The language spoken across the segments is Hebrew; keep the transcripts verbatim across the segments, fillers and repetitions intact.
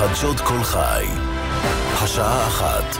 חדשות כל חי. השעה אחת.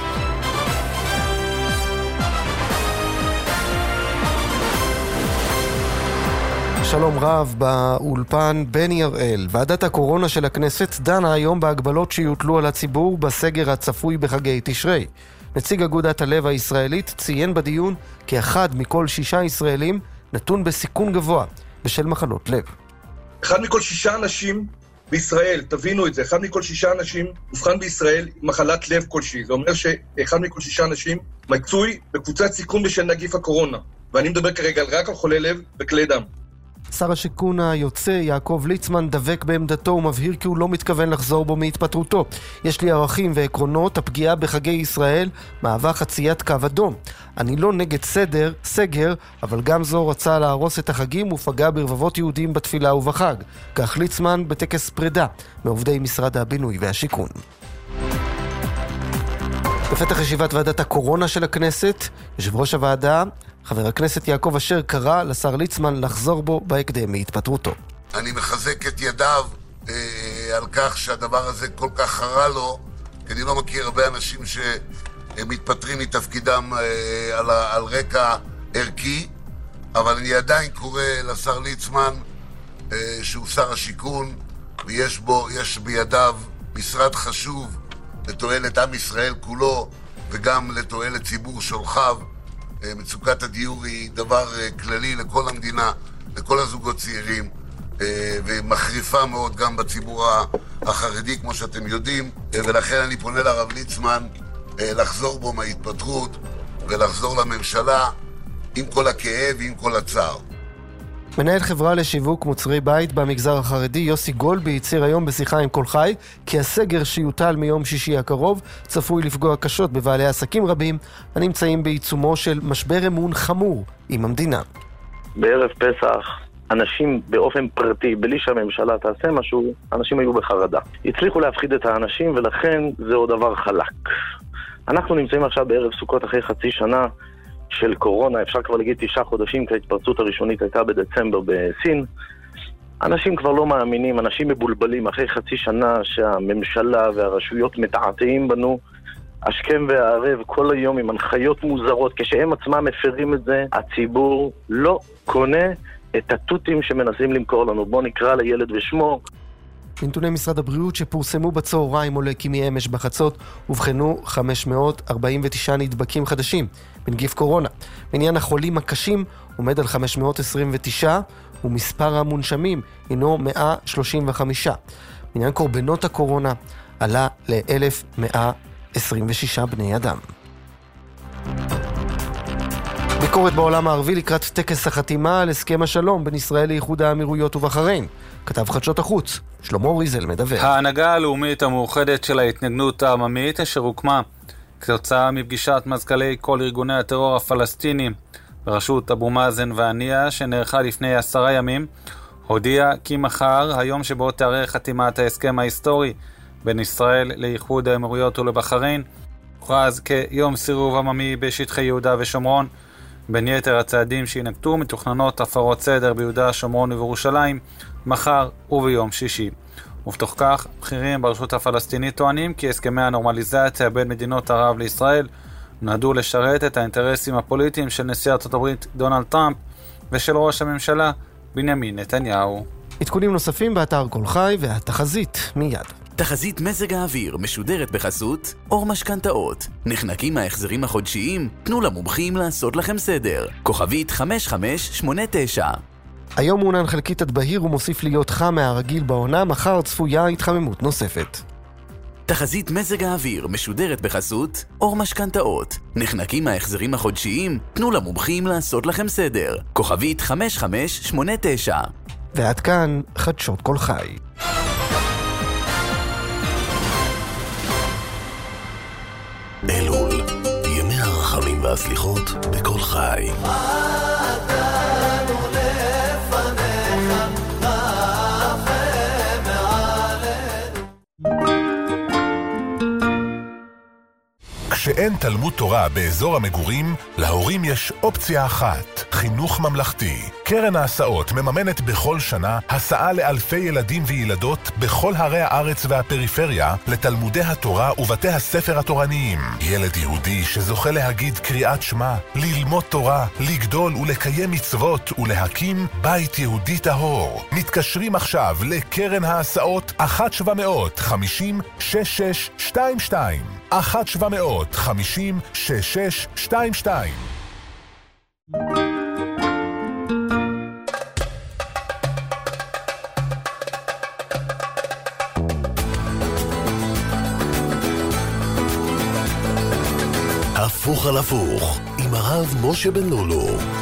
שלום רב, באולפן בני הראל. ועדת הקורונה של הכנסת דנה היום בהגבלות שיוטלו על הציבור בסגר הצפוי בחגי תשרי. נציג אגודת הלב הישראלית ציין בדיון כי אחד מכל שישה ישראלים נתון בסיכון גבוה בשל מחלות לב. אחד מכל שישה אנשים בישראל, תבינו את זה, אחד מכל שישה אנשים מובחן בישראל מחלת לב כלשהי. זה אומר שאחד מכל שישה אנשים מצוי בקבוצת סיכון בשל נגיף הקורונה. ואני מדבר כרגע רק על חולי לב וכלי דם. שר השיכון היוצא יעקב ליצמן דבק בעמדתו ומבהיר כי הוא לא מתכוון לחזור בו מהתפטרותו. יש לי ערכים ועקרונות, הפגיעה בחגי ישראל מהווה חציית קו אדום. אני לא נגד סדר, סגר, אבל גם זו רצה להרוס את החגים ופגע ברבבות יהודים בתפילה ובחג. כך ליצמן בטקס פרידה מעובדי משרד הבינוי והשיכון. בפתח ישיבת ועדת הקורונה של הכנסת, יושב ראש הוועדה, חבר הכנסת יעקב אשר, קרא לשר ליצמן לחזור בו בהקדם מהתפטרותו. אני מחזק את ידיו אה, על כך שהדבר הזה כל כך חרה לו, כי אני לא מכיר הרבה אנשים שמתפטרים מתפקידם אה, על, על רקע ערכי, אבל אני עדיין קורא לשר ליצמן אה, שהוא שר השיכון, ויש בו, יש בידיו משרד חשוב לתועלת עם ישראל כולו, וגם לתועלת ציבור שולחיו. מצוקת הדיור היא דבר כללי לכל המדינה, לכל הזוגות צעירים, ומחריפה מאוד גם בציבור החרדי, כמו שאתם יודעים, ולכן אני פונה לרב ליצמן לחזור בו מההתפטרות ולחזור לממשלה עם כל הכאב ועם כל הצער. מנהל חברה לשיווק מוצרי בית במגזר החרדי יוסי גולבי הצהיר היום בשיחה עם כל חי כי הסגר שיוטל מיום שישי הקרוב צפוי לפגוע קשות בבעלי עסקים רבים הנמצאים בעיצומו של משבר אמון חמור עם המדינה. בערב פסח אנשים באופן פרטי, בלי שהממשלה תעשה משהו, אנשים היו בחרדה. הצליחו להפחיד את האנשים ולכן זה עוד דבר חלק. אנחנו נמצאים עכשיו בערב סוכות אחרי חצי שנה של קורונה, אפשר כבר להגיד תשעה חודשים, כי ההתפרצות הראשונית הייתה בדצמבר בסין. אנשים כבר לא מאמינים, אנשים מבולבלים, אחרי חצי שנה שהממשלה והרשויות מתעתעים בנו, השכם והערב כל היום עם הנחיות מוזרות, כשהם עצמם מפרים את זה, הציבור לא קונה את הטוטים שמנסים למכור לנו. בוא נקרא לילד ושמו. מנתוני משרד הבריאות שפורסמו בצהריים עולה כי מאמש בחצות הובחנו חמש מאות ארבעים ותשעה נדבקים חדשים בנגיף קורונה. מניין החולים הקשים עומד על חמש מאות עשרים ותשע ומספר המונשמים הינו מאה שלושים וחמש. מניין קורבנות הקורונה עלה ל-אלף מאה עשרים ושש בני אדם. ביקורת בעולם הערבי לקראת טקס החתימה על הסכם השלום בין ישראל לאיחוד האמירויות ובחריין. כתב חדשות החוץ, שלמה ריזל מדבר. ההנהגה הלאומית המאוחדת של ההתנגדות העממית אשר הוקמה כתוצאה מפגישת מזכ"לי כל ארגוני הטרור הפלסטינים בראשות אבו מאזן והנייה שנערכה לפני עשרה ימים, הודיע כי מחר, היום שבו תארך חתימת ההסכם ההיסטורי בין ישראל לאיחוד האמירויות ולבחריין, הוכרז כיום סירוב עממי בשטחי יהודה ושומרון. בין יתר הצעדים שינקטו מתוכננות הפרות סדר ביהודה, שומרון ובירושלים מחר וביום שישי. ובתוך כך, בכירים ברשות הפלסטינית טוענים כי הסכמי הנורמליזציה בין מדינות ערב לישראל נועדו לשרת את האינטרסים הפוליטיים של נשיא ארצות הברית דונלד טראמפ ושל ראש הממשלה בנימין נתניהו. עדכונים נוספים באתר כל חי והתחזית מיד. תחזית מזג האוויר משודרת בחסות אור משכנתאות. נחנקים ההחזרים החודשיים? תנו למומחים לעשות לכם סדר. כוכבית חמש חמש שמונה תשע. היום מעונן חלקית עד בהיר ומוסיף להיות חם מהרגיל בעונה, מחר צפויה התחממות נוספת. תחזית מזג האוויר משודרת בחסות אור משכנתאות. נחנקים ההחזרים החודשיים? תנו למומחים לעשות לכם סדר. כוכבית חמש חמש שמונה תשע. ועד כאן חדשות כל חי. אלול, ימי הרחמים והסליחות בכל חי. כשאין תלמוד תורה באזור המגורים, להורים יש אופציה אחת, חינוך ממלכתי. קרן ההסעות מממנת בכל שנה הסעה לאלפי ילדים וילדות בכל ערי הארץ והפריפריה לתלמודי התורה ובתי הספר התורניים. ילד יהודי שזוכה להגיד קריאת שמע, ללמוד תורה, לגדול ולקיים מצוות ולהקים בית יהודי טהור. מתקשרים עכשיו לקרן ההסעות אחת שבע מאות חמישים שש שש שתיים שתיים אחת שבע מאות חמישים שש שש שתיים שתיים. הפוך על הפוך עם הרב משה בן לולו.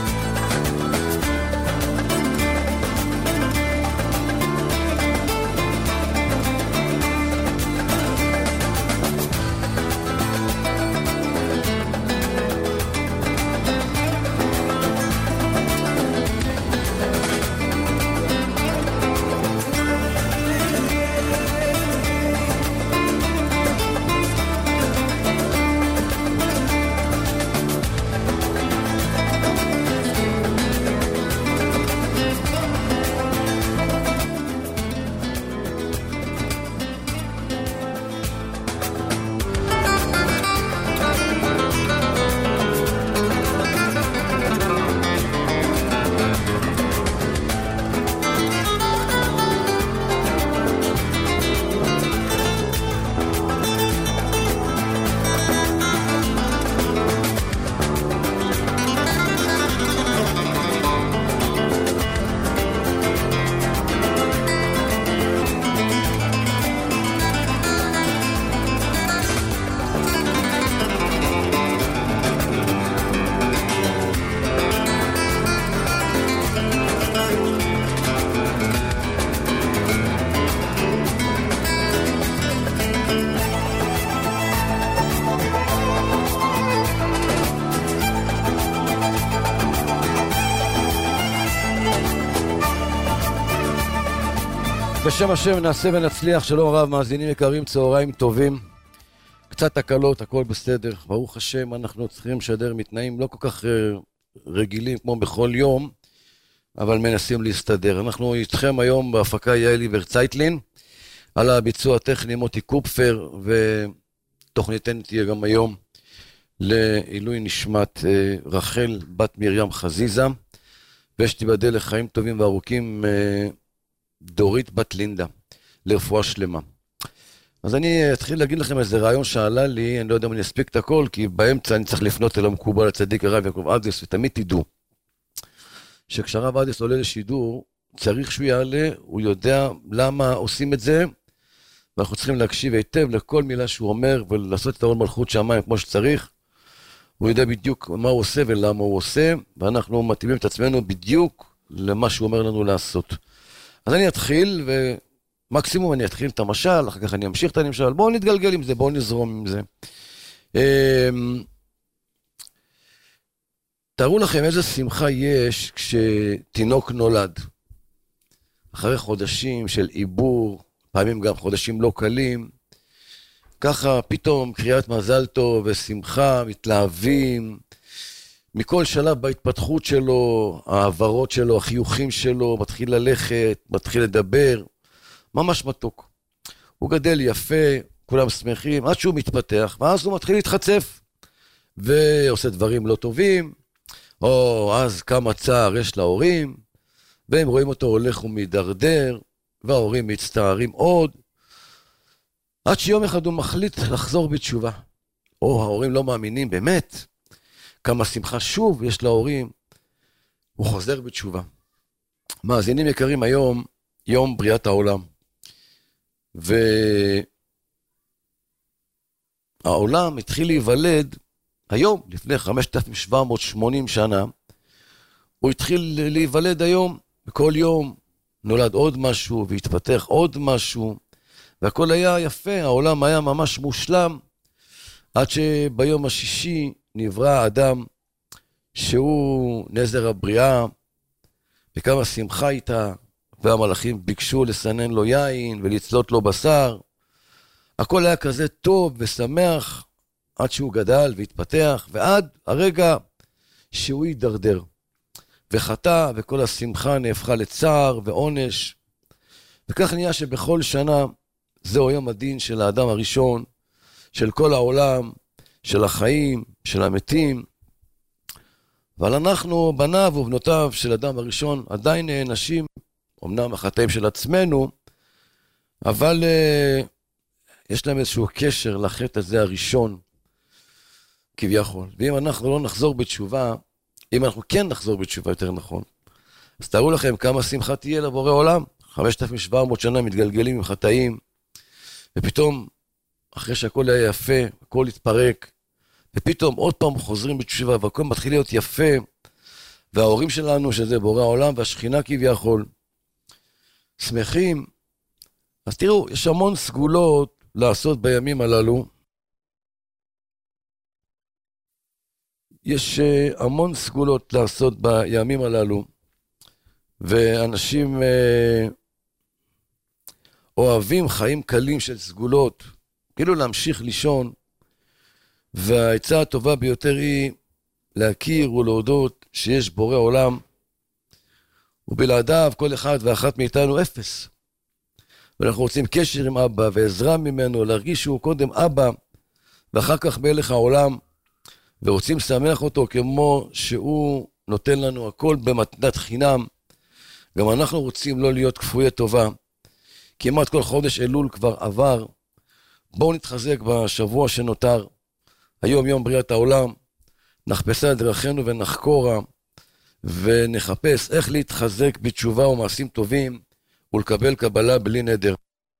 בשם השם נעשה ונצליח. שלום רב, מאזינים יקרים, צהריים טובים. קצת תקלות, הכל בסדר, ברוך השם. אנחנו צריכים לשדר מתנאים לא כל כך רגילים כמו בכל יום, אבל מנסים להסתדר. אנחנו איתכם היום בהפקה יעל עיוור-צייטלין, על הביצוע הטכני מוטי קופפר, ותוכניתנו תהיה גם היום לעילוי נשמת רחל בת מרים חזיזה, ושתיבדל לחיים טובים וארוכים דורית בת לינדה, לרפואה שלמה. אז אני אתחיל להגיד לכם איזה רעיון שעלה לי, אני לא יודע אם אני אספיק את הכל, כי באמצע אני צריך לפנות אל המקובל הצדיק הרב יעקב אדיס, ותמיד תדעו, שכשהרב אדיס עולה לשידור, צריך שהוא יעלה, הוא יודע למה עושים את זה, ואנחנו צריכים להקשיב היטב לכל מילה שהוא אומר, ולעשות את העול מלכות שמיים כמו שצריך. הוא יודע בדיוק מה הוא עושה ולמה הוא עושה, ואנחנו מתאימים את עצמנו בדיוק למה שהוא אומר לנו לעשות. אז אני אתחיל, ומקסימום אני אתחיל את המשל, אחר כך אני אמשיך את המשל, בואו נתגלגל עם זה, בואו נזרום עם זה. תארו לכם איזה שמחה יש כשתינוק נולד. אחרי חודשים של עיבור, פעמים גם חודשים לא קלים, ככה פתאום קריאת מזל טוב ושמחה, מתלהבים, מכל שלב בהתפתחות שלו, העברות שלו, החיוכים שלו, מתחיל ללכת, מתחיל לדבר, ממש מתוק. הוא גדל יפה, כולם שמחים, עד שהוא מתפתח, ואז הוא מתחיל להתחצף, ועושה דברים לא טובים, או אז כמה צער יש להורים, והם רואים אותו הולך ומדרדר, וההורים מצטערים עוד, עד שיום אחד הוא מחליט לחזור בתשובה. או ההורים לא מאמינים באמת, כמה שמחה שוב יש להורים, הוא חוזר בתשובה. מאזינים יקרים, היום יום בריאת העולם, והעולם התחיל להיוולד היום, לפני חמשת אלפים שבע מאות ושמונים שנה, הוא התחיל להיוולד היום, בכל יום נולד עוד משהו, והתפתח עוד משהו, והכל היה יפה, העולם היה ממש מושלם, עד שביום השישי נברא אדם, שהוא נזר הבריאה, וכמה שמחה איתה, והמלאכים ביקשו לסנן לו יין, ולצלות לו בשר, הכל היה כזה טוב ושמח, עד שהוא גדל והתפתח, ועד הרגע שהוא יידרדר. וחטא, וכל השמחה נהפכה לצער ועונש. וכך נהיה שבכל שנה זהו יום הדין של האדם הראשון, של כל העולם, של החיים, של המתים. אבל אנחנו, בניו ובנותיו של אדם הראשון, עדיין נענשים, אמנם החטאים של עצמנו, אבל uh, יש להם איזשהו קשר לחטא הזה הראשון, כביכול. ואם אנחנו לא נחזור בתשובה, אם אנחנו כן נחזור בתשובה יותר נכון, אז תארו לכם כמה שמחה תהיה לבורא עולם. חמשת אלפים שבע מאות שנה מתגלגלים עם חטאים, ופתאום, אחרי שהכל היה יפה, הכל התפרק, ופתאום עוד פעם חוזרים בתשובה, והכל מתחיל להיות יפה, וההורים שלנו, שזה בורא העולם, והשכינה כביכול, שמחים. אז תראו, יש המון סגולות לעשות בימים הללו. יש uh, המון סגולות לעשות בימים הללו, ואנשים uh, אוהבים חיים קלים של סגולות, כאילו להמשיך לישון, והעצה הטובה ביותר היא להכיר ולהודות שיש בורא עולם, ובלעדיו כל אחד ואחת מאיתנו אפס. ואנחנו רוצים קשר עם אבא ועזרה ממנו, להרגיש שהוא קודם אבא ואחר כך מלך העולם, ורוצים לשמח אותו כמו שהוא נותן לנו הכל במתנת חינם. גם אנחנו רוצים לא להיות כפויי טובה. כמעט כל חודש אלול כבר עבר. בואו נתחזק בשבוע שנותר. היום יום בריאת העולם. נחפשה את דרכינו ונחקורה, ונחפש איך להתחזק בתשובה ומעשים טובים, ולקבל קבלה בלי נדר.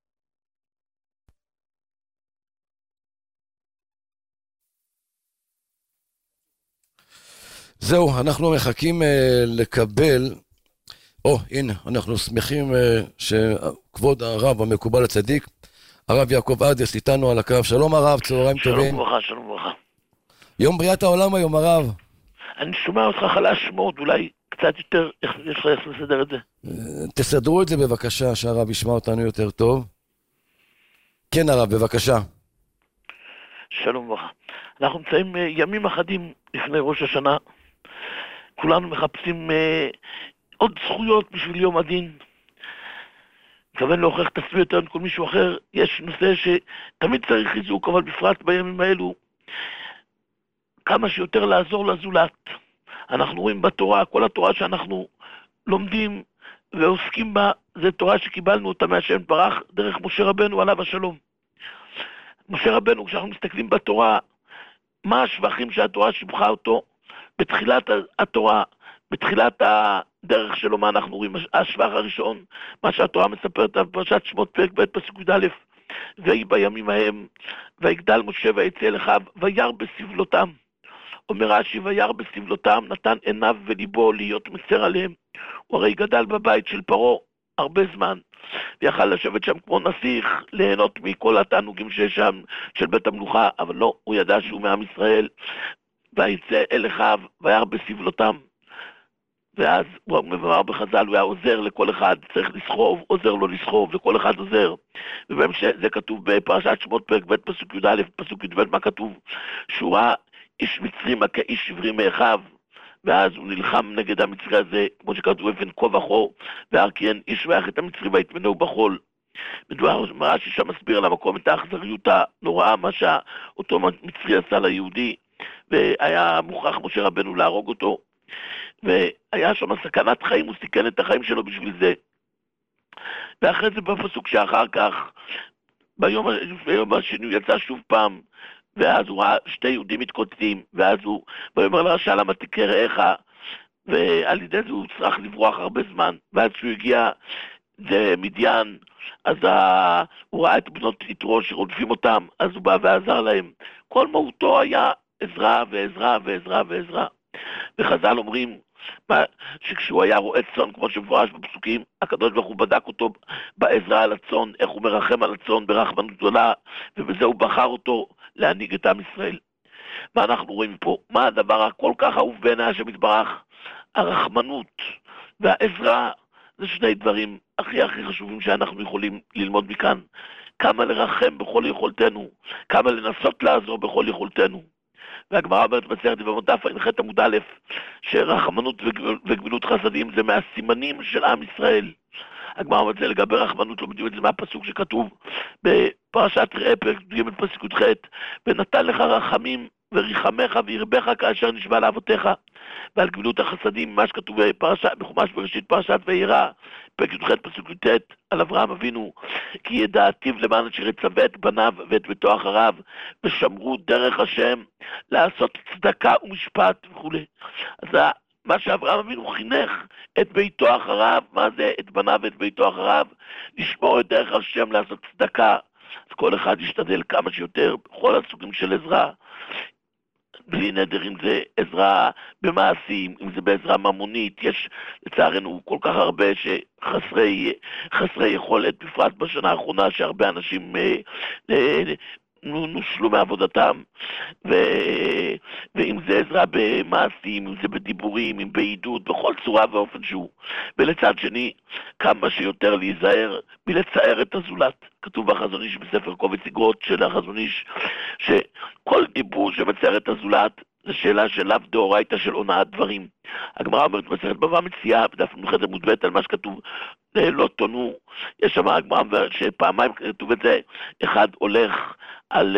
זהו, אנחנו מחכים uh, לקבל, או, הנה, אנחנו שמחים uh, שכבוד הרב המקובל הצדיק, הרב יעקב אדס איתנו על הקו. שלום הרב, צהריים טובים. שלום וברכה, שלום וברכה. יום בריאת העולם היום הרב. אני שומע אותך חלש מאוד, אולי קצת יותר, איך יש לך איך לסדר את זה? תסדרו את זה בבקשה, שהרב ישמע אותנו יותר טוב. כן הרב, בבקשה. שלום וברכה. אנחנו נמצאים ימים אחדים לפני ראש השנה, כולנו מחפשים אה, עוד זכויות בשביל יום הדין, מתכוון להוכיח את עצמי יותר מכל מישהו אחר. יש נושא שתמיד צריך חיזוק, אבל בפרט בימים האלו, כמה שיותר לעזור לזולת. אנחנו רואים בתורה, כל התורה שאנחנו לומדים ועוסקים בה, זה תורה שקיבלנו אותה מהשם ברח דרך משה רבנו עליו השלום. משה רבנו, כשאנחנו מסתכלים בתורה, מה השבחים שהתורה שיבחה אותו? בתחילת התורה, בתחילת הדרך שלו, מה אנחנו רואים? השבח הראשון, מה שהתורה מספרת בפרשת שמות פרק ב' פסוק י"א, ויהי בימים ההם, ויגדל משה ויצא אל אחיו, וירא בסבלותם. אומר רש"י, וירא בסבלותם, נתן עיניו וליבו להיות מצר עליהם. הוא הרי גדל בבית של פרעה הרבה זמן, ויכל לשבת שם כמו נסיך, ליהנות מכל התענוגים שיש שם של בית המלוכה, אבל לא, הוא ידע שהוא מעם ישראל, ויצא אל אחיו, וירא בסבלותם. ואז הוא מבואר בחז"ל, הוא היה עוזר לכל אחד, צריך לסחוב, עוזר לו לסחוב, לכל אחד עוזר. ובהמשך זה כתוב בפרשת שמות פרק ב' פסוק י"א, פסוק י"ב, מה כתוב? שהוא ראה איש מצרי מכה איש עברי מאחיו, ואז הוא נלחם נגד המצרי הזה, כמו שכתוב, אבן כה וכה, והרקיען איש ויך את המצרי ויטמנהו בחול. מדובר, רש"י שם מסביר על המקום את האכזריות הנוראה, מה שאותו מצרי עשה ליהודי, והיה מוכרח משה רבנו להרוג אותו, והיה שם סכנת חיים, הוא סיכן את החיים שלו בשביל זה. ואחרי זה בפסוק שאחר כך, ביום, ביום השני הוא יצא שוב פעם, ואז הוא ראה שתי יהודים מתקוטטים, ואז הוא אומר לרשע, למה תכה רעך, ועל ידי זה הוא צריך לברוח הרבה זמן, ואז כשהוא הגיע למדיין, אז ה... הוא ראה את בנות יתרו שרודפים אותם, אז הוא בא ועזר להם. כל מהותו היה עזרה ועזרה ועזרה ועזרה. וחז"ל אומרים שכשהוא היה רועה צאן, כמו שמפורש בפסוקים, הקדוש ברוך הוא בדק אותו בעזרה על הצאן, איך הוא מרחם על הצאן ברחמנות גדולה, ובזה הוא בחר אותו להנהיג את עם ישראל. מה אנחנו רואים פה? מה הדבר הכל כך אהוב בעיני השם יתברך? הרחמנות והעזרה, זה שני דברים הכי הכי חשובים שאנחנו יכולים ללמוד מכאן. כמה לרחם בכל יכולתנו, כמה לנסות לעזור בכל יכולתנו. והגמרא אומרת בסרט ובמודף ע"ח עמוד א', שרחמנות וגמילות חסדים זה מהסימנים של עם ישראל. הגמרא אומרת זה לגבי רחמנות, לומדים את זה מהפסוק שכתוב בפרשת ראה פרק ג' פסוק ח', ונתן לך רחמים וריחמך וירבך כאשר נשבע לאבותיך. ועל גמילות החסדים, מה שכתוב בפרשת, בחומש בראשית פרשת וירא, פרק י"ח פסוק י"ט, על אברהם אבינו, כי ידעתיו למען אשר יצווה את בניו ואת ביתו אחריו, ושמרו דרך השם לעשות צדקה ומשפט וכו'. אז מה שאברהם אבינו חינך את ביתו אחריו, מה זה את בניו ואת ביתו אחריו? לשמור את דרך השם לעשות צדקה. אז כל אחד ישתדל כמה שיותר בכל הסוגים של עזרה, בלי נדר, אם זה עזרה במעשים, אם זה בעזרה ממונית. יש לצערנו כל כך הרבה שחסרי חסרי יכולת, בפרט בשנה האחרונה, שהרבה אנשים אה, אה, נושלו מעבודתם, ו... ואם זה עזרה במעשים, אם זה בדיבורים, אם בעידוד, בכל צורה ואופן שהוא. ולצד שני, כמה שיותר להיזהר מלצער את הזולת. כתוב בחזון איש בספר קובץ איגרות של החזון איש, שכל דיבור שמצער את הזולת זה שאלה של לאו דאורייתא של הונאת דברים. הגמרא אומרת מסכת בבא מציעא, בדף נ"ח עמוד ב', על מה שכתוב לא תונו. יש שם הגמרא שפעמיים כתוב את זה, אחד הולך על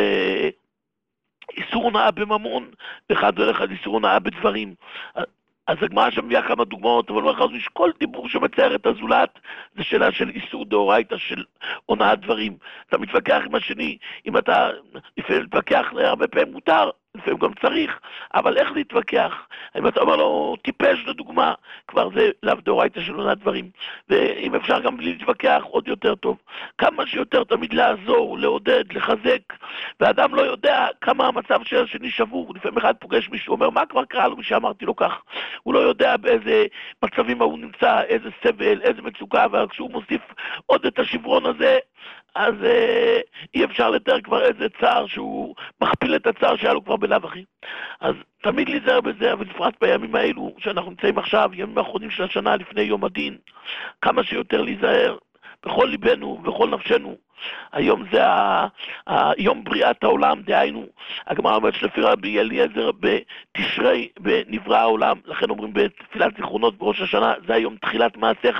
איסור הונאה בממון, ואחד הולך על איסור הונאה בדברים. אז הגמרא שם מביאה כמה דוגמאות, אבל אומר לך, כל דיבור שמצער את הזולת, זה שאלה של איסור דאורייתא של הונאת דברים. אתה מתווכח עם השני, אם אתה מתווכח הרבה פעמים מותר, לפעמים גם צריך, אבל איך להתווכח? אם אתה אומר לו, טיפש לדוגמה, כבר זה לאו דאורייתא של הונאת דברים. ואם אפשר גם בלי להתווכח, עוד יותר טוב. כמה שיותר תמיד לעזור, לעודד, לחזק, ואדם לא יודע כמה המצב של השני שבור. לפעמים אחד פוגש מישהו, אומר, מה כבר קרה לו מי שאמרתי לו כך? הוא לא יודע באיזה מצבים הוא נמצא, איזה סבל, איזה מצוקה, וכשהוא מוסיף עוד את השברון הזה, אז אה, אי אפשר לתאר כבר איזה צער שהוא מכפיל את הצער שהיה לו כבר בלב אחי. אז תמיד להיזהר בזה, אבל בפרט בימים האלו שאנחנו נמצאים עכשיו, ימים האחרונים של השנה לפני יום הדין, כמה שיותר להיזהר בכל ליבנו ובכל נפשנו. היום זה היום בריאת העולם, דהיינו, הגמרא אומרת שלפי רבי אליעזר בתשרי נברא העולם, לכן אומרים בתפילת זיכרונות בראש השנה, זה היום תחילת מעשיך,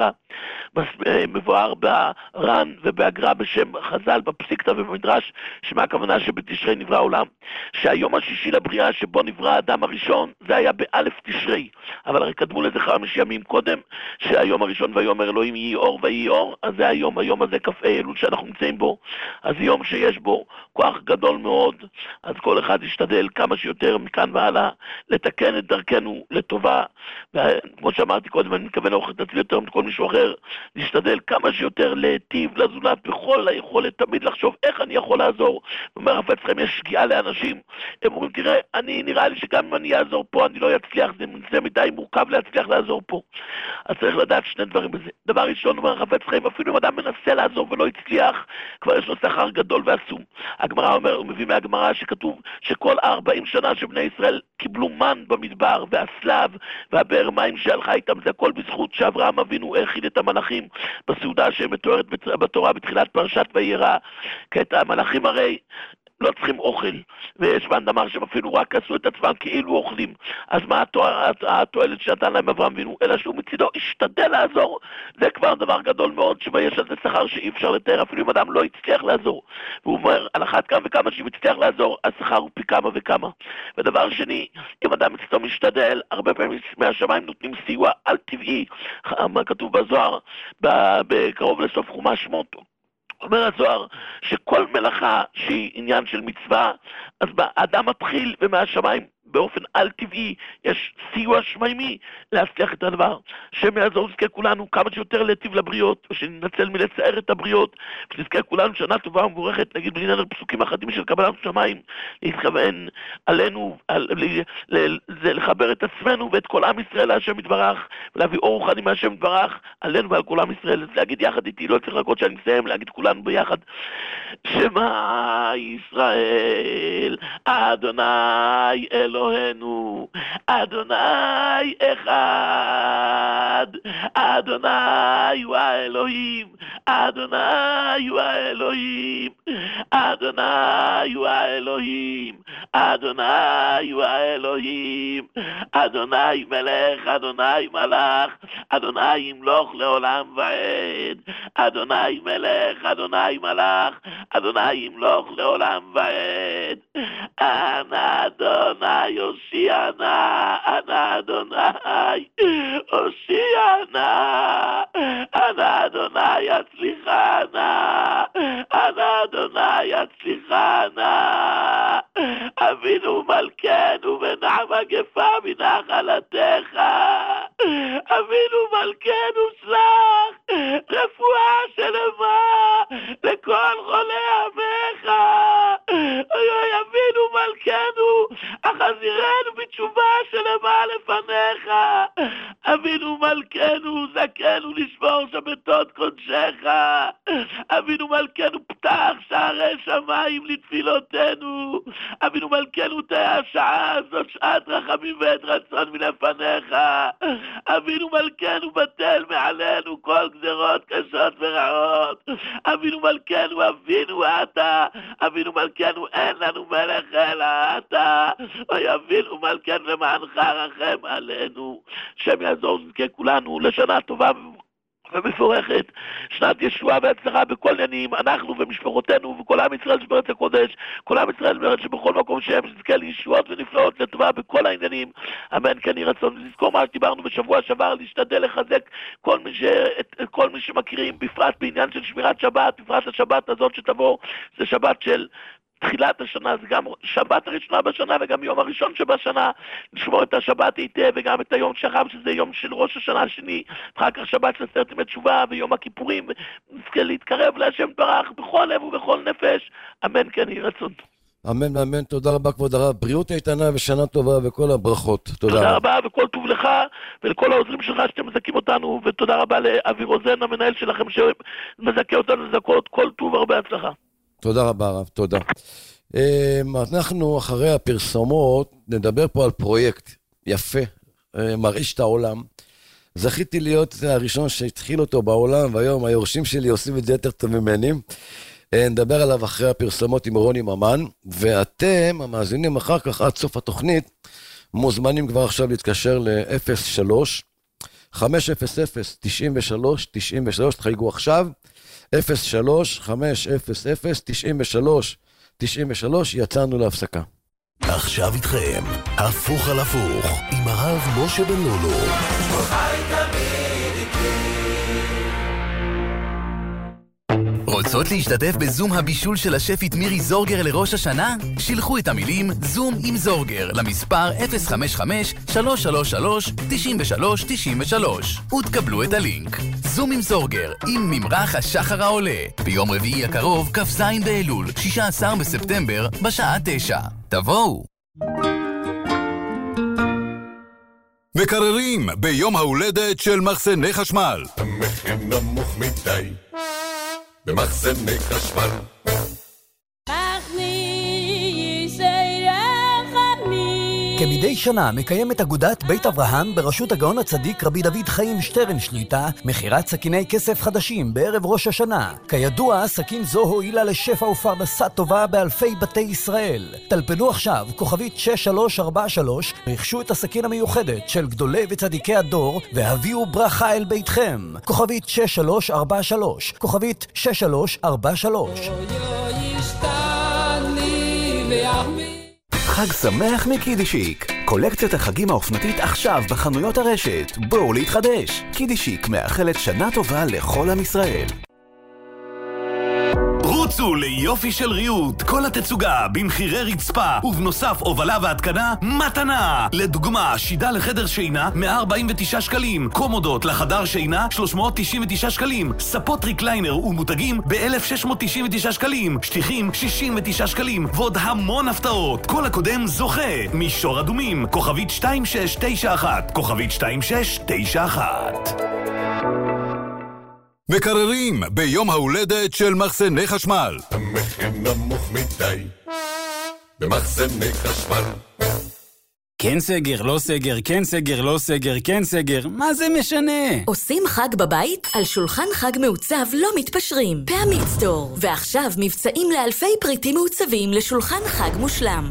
מבואר בר"ן ובהגר"א בשם חז"ל, בפסיקתא ובמדרש, שמה הכוונה שבתשרי נברא העולם, שהיום השישי לבריאה שבו נברא האדם הראשון, זה היה באלף תשרי, אבל הרי קדמו לזה חמש ימים קודם, שהיום הראשון ויאמר אלוהים יהי אור ויהי אור, אז זה היום, היום הזה כ"ה אלול שאנחנו נמצאים בו, אז יום שיש בו כוח גדול מאוד, אז כל אחד ישתדל כמה שיותר מכאן והלאה לתקן את דרכנו לטובה, וכמו שאמרתי קודם, אני מתכוון להוכיח את עצמי יותר מכל מישהו אחר, להשתדל כמה שיותר להיטיב לזולת בכל היכולת, תמיד לחשוב איך אני יכול לעזור. אומר חפץ חיים, יש שגיאה לאנשים, הם אומרים, תראה, אני נראה לי שגם אם אני אעזור פה, אני לא אצליח, זה, זה מדי מורכב להצליח לעזור פה. אז צריך לדעת שני דברים בזה. דבר ראשון, אומר חפץ חיים, אפילו אם אדם מנסה לעזור ולא הצליח, כבר יש לו שכר גדול ועצום. הגמרא אומר, הוא מביא מהגמרא שכתוב שכל ארבעים שנה שבני ישראל קיבלו מן במדבר, והסלב והבאר מים שהלכה איתם, זה הכל בזכות שאברהם אבינו הכין את המלאכים בסעודה שמתוארת בתורה בתחילת פרשת וירא. כי את המלאכים הרי לא צריכים אוכל, ויש בן דמר שהם אפילו רק עשו את עצמם כאילו אוכלים. אז מה התועלת שנתן להם אברהם אבינו? אלא שהוא מצידו השתדל לעזור. זה כבר דבר גדול מאוד, שיש על זה שכר שאי אפשר לתאר, אפילו אם אדם לא הצליח לעזור. והוא אומר, על אחת כמה וכמה שאם הצליח לעזור, השכר הוא פי כמה וכמה. ודבר שני, אם אדם מצידו משתדל, הרבה פעמים מהשמיים נותנים סיוע על טבעי, מה כתוב בזוהר, בקרוב לסוף חומש שמות. אומר הזוהר שכל מלאכה שהיא עניין של מצווה, אז האדם מתחיל ומהשמיים באופן על טבעי יש סיוע שמימי להצליח את הדבר. שם יעזור נזכה כולנו כמה שיותר להיטיב לבריות, ושננצל מלצער את הבריות, ונזכה כולנו שנה טובה ומבורכת, נגיד בלי נדר פסוקים אחדים של קבלת שמיים, להתכוון עלינו, על, ל, ל, זה לחבר את עצמנו ואת כל עם ישראל להשם יתברך, ולהביא אור רוחני מהשם יתברך עלינו ועל כל עם ישראל. אז להגיד יחד איתי, לא צריך לחכות שאני מסיים, להגיד כולנו ביחד, שמע ישראל אדוני אלוהינו, אדוני אחד, אדוני הוא האלוהים, אדוני הוא האלוהים, אדוני הוא האלוהים, אדוני הוא האלוהים, אדוני מלך, אדוני מלך, אדוני ימלוך לעולם ועד, אדוני מלך, אדוני מלך, אדוני ימלוך לעולם ועד. אנא אדוני הושיע נא, אנא אדוני הושיע נא, אנא אדוני יצליחה נא, אנא אדוני יצליחה נא. אבינו מלכנו ונע מגפה מנחלתך, אבינו מלכנו שלח רפואה שלמה לכל חולי עמך. אוי אוי אבינו מלכנו, החזירנו בתשובה שלמה לפניך. אבינו מלכנו, זכנו לשמור שבתות קודשך. אבינו מלכנו, פתח שערי שמיים לתפילותינו. אבינו מלכנו, תהיה השעה הזאת שעת רחמים ועת רצון מלפניך. אבינו מלכנו, בטל מעלינו כל גזרות קשות ורעות. אבינו מלכנו, אבינו אתה, אבינו מלכנו, אין לנו מלך אלא אתה. אוי אבינו מלכנו, למענך רחם עלינו. שם יעזור נזכה כולנו לשנה טובה ומפורכת, שנת ישועה והצלחה בכל עניינים, אנחנו ומשפחותינו וכל עם ישראל שבארץ הקודש, כל עם ישראל שבארץ שבכל מקום שהם נזכה לישועות ונפלאות לטובה בכל העניינים, אמן. כן יהי רצון. לזכור מה שדיברנו בשבוע שעבר, להשתדל לחזק כל מי, ש... כל מי שמכירים, בפרט בעניין של שמירת שבת, בפרט השבת הזאת שתבוא, זה שבת של תחילת השנה, זה גם שבת הראשונה בשנה וגם יום הראשון שבשנה, לשמור את השבת היטב, וגם את היום שאחר שזה יום של ראש השנה השני, אחר כך שבת של עשרת ימי תשובה ויום הכיפורים, נזכה להתקרב להשם ברך בכל לב ובכל נפש, אמן. כן יהי רצון. אמן ואמן. תודה רבה כבוד הרב, בריאות איתנה ושנה טובה וכל הברכות. תודה, תודה רבה, וכל טוב לך ולכל העוזרים שלך שאתם מזכים אותנו, ותודה רבה לאבי רוזן המנהל שלכם שמזכה אותנו לזכות, כל טוב, הרבה הצלחה. תודה רבה רב, תודה. אנחנו אחרי הפרסומות נדבר פה על פרויקט יפה, מרעיש את העולם. זכיתי להיות הראשון שהתחיל אותו בעולם, והיום היורשים שלי עושים את זה יותר טוב ממני. נדבר עליו אחרי הפרסומות עם רוני ממן, ואתם, המאזינים אחר כך עד סוף התוכנית, מוזמנים כבר עכשיו להתקשר ל-אפס שלוש חמש אפס אפס תשעים ושלוש תשעים ושלוש, תחייגו עכשיו, אפס שלוש חמש אפס אפס תשעים ושלוש תשעים ושלוש, יצאנו להפסקה. עכשיו איתכם, הפוך על הפוך, עם הרב משה בן לולו. רוצות להשתתף בזום הבישול של השפית מירי זורגר לראש השנה? שילחו את המילים זום עם זורגר למספר אפס חמש חמש שלוש שלוש שלוש תשעים ושלוש תשעים ושלוש ותקבלו את הלינק. זום עם זורגר עם ממרח השחר העולה ביום רביעי הקרוב כ"ז באלול שישה עשר בספטמבר בשעה תשע. תבואו. מקררים ביום ההולדת של מחסני חשמל. המחיר נמוך מדי במחסני חשמל. כמדי שנה מקיימת אגודת בית אברהם בראשות הגאון הצדיק רבי דוד חיים שטרן שליטה מחירת סכיני כסף חדשים בערב ראש השנה. כידוע, סכין זו הועילה לשפע ופרנסה טובה באלפי בתי ישראל. טלפנו עכשיו כוכבית שש שלוש ארבע שלוש, רכשו את הסכין המיוחדת של גדולי וצדיקי הדור והביאו ברכה אל ביתכם. כוכבית שש שלוש ארבע שלוש, כוכבית שש שלוש ארבע שלוש. חג שמח מקידישיק. קולקציית החגים האופנתית עכשיו בחנויות הרשת. בואו להתחדש. קידישיק מאחלת שנה טובה לכל עם ישראל. רוצו ליופי של ריהוט, כל התצוגה במחירי רצפה, ובנוסף הובלה והתקנה מתנה. לדוגמה, שידה לחדר שינה מאה ארבעים ותשעה שקלים, קומודות לחדר שינה שלוש מאות תשעים ותשעה שקלים, ספות ריקליינר ומותגים ב-אלף שש מאות תשעים ותשעה שקלים, שטיחים שישים ותשעה שקלים, ועוד המון הפתעות. כל הקודם זוכה. מישור אדומים, כוכבית שתיים שש תשע אחת, כוכבית שתיים שש תשע אחת. מקררים ביום ההולדת של מחסני חשמל. המחיר נמוך מדי במחסני חשמל. כן סגר, לא סגר, כן סגר, לא סגר, כן סגר, מה זה משנה? עושים חג בבית? על שולחן חג מעוצב לא מתפשרים. פעמית סטור. ועכשיו מבצעים לאלפי פריטים מעוצבים לשולחן חג מושלם.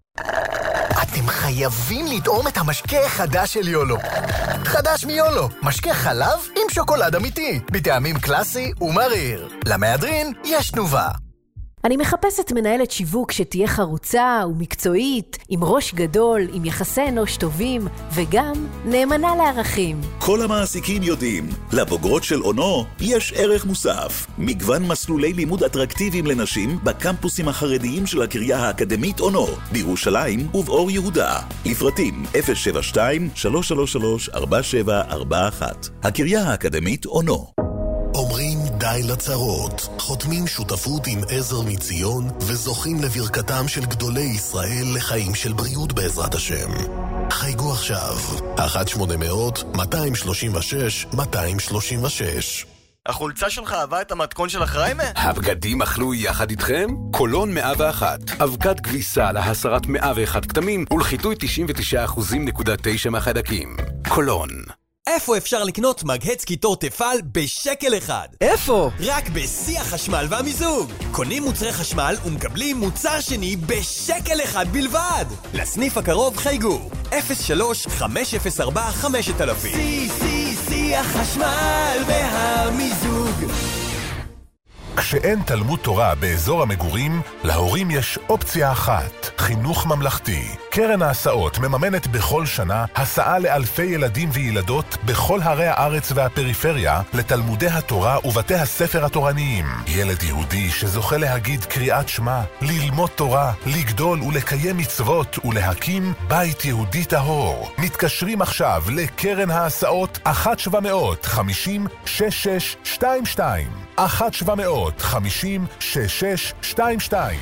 אתם חייבים לטעום את המשקה החדש של יולו. חדש מיולו, משקה חלב עם שוקולד אמיתי, בטעמים קלאסי ומריר. למהדרין יש תנובה. אני מחפשת מנהלת שיווק שתהיה חרוצה ומקצועית, עם ראש גדול, עם יחסי אנוש טובים, וגם נאמנה לערכים. כל המעסיקים יודעים, לבוגרות של אונו יש ערך מוסף. מגוון מסלולי לימוד אטרקטיביים לנשים בקמפוסים החרדיים של הקריה האקדמית אונו, בירושלים ובאור יהודה. לפרטים אפס שבע שתיים שלוש שלוש שלוש ארבע שבע ארבע אחת. הקריה האקדמית אונו. אומרים די לצרות, חותמים שותפות עם עזר מציון וזוכים לברכתם של גדולי ישראל לחיים של בריאות בעזרת השם. חייגו עכשיו, אחת שמונה אפס אפס מאתיים שלושים ושש מאתיים שלושים ושש. החולצה שלך אהבה את המתכון של החריימה? הבגדים אכלו יחד איתכם? קולון מאה ואחת. אבקת כביסה להסרת מאה ואחת כתמים ולחיטוי תשעים ותשעה אחוז נקודה תשע מהחיידקים. קולון. איפה אפשר לקנות מגהץ קיטור תפעל בשקל אחד? איפה? רק בשיא החשמל והמיזוג. קונים מוצרי חשמל ומקבלים מוצר שני בשקל אחד בלבד. לסניף הקרוב חייגו אפס שלוש חמש אפס ארבע חמש אלף. שיא שיא שיא החשמל והמיזוג. כשאין תלמוד תורה באזור המגורים, להורים יש אופציה אחת, חינוך ממלכתי. קרן ההסעות מממנת בכל שנה הסעה לאלפי ילדים וילדות בכל ערי הארץ והפריפריה לתלמודי התורה ובתי הספר התורניים. ילד יהודי שזוכה להגיד קריאת שמע, ללמוד תורה, לגדול ולקיים מצוות ולהקים בית יהודי טהור. מתקשרים עכשיו לקרן ההסעות אחת שבע מאות חמישים שש שש שתיים שתיים. אחת שבע מאות חמישים שש שש שתיים שתיים.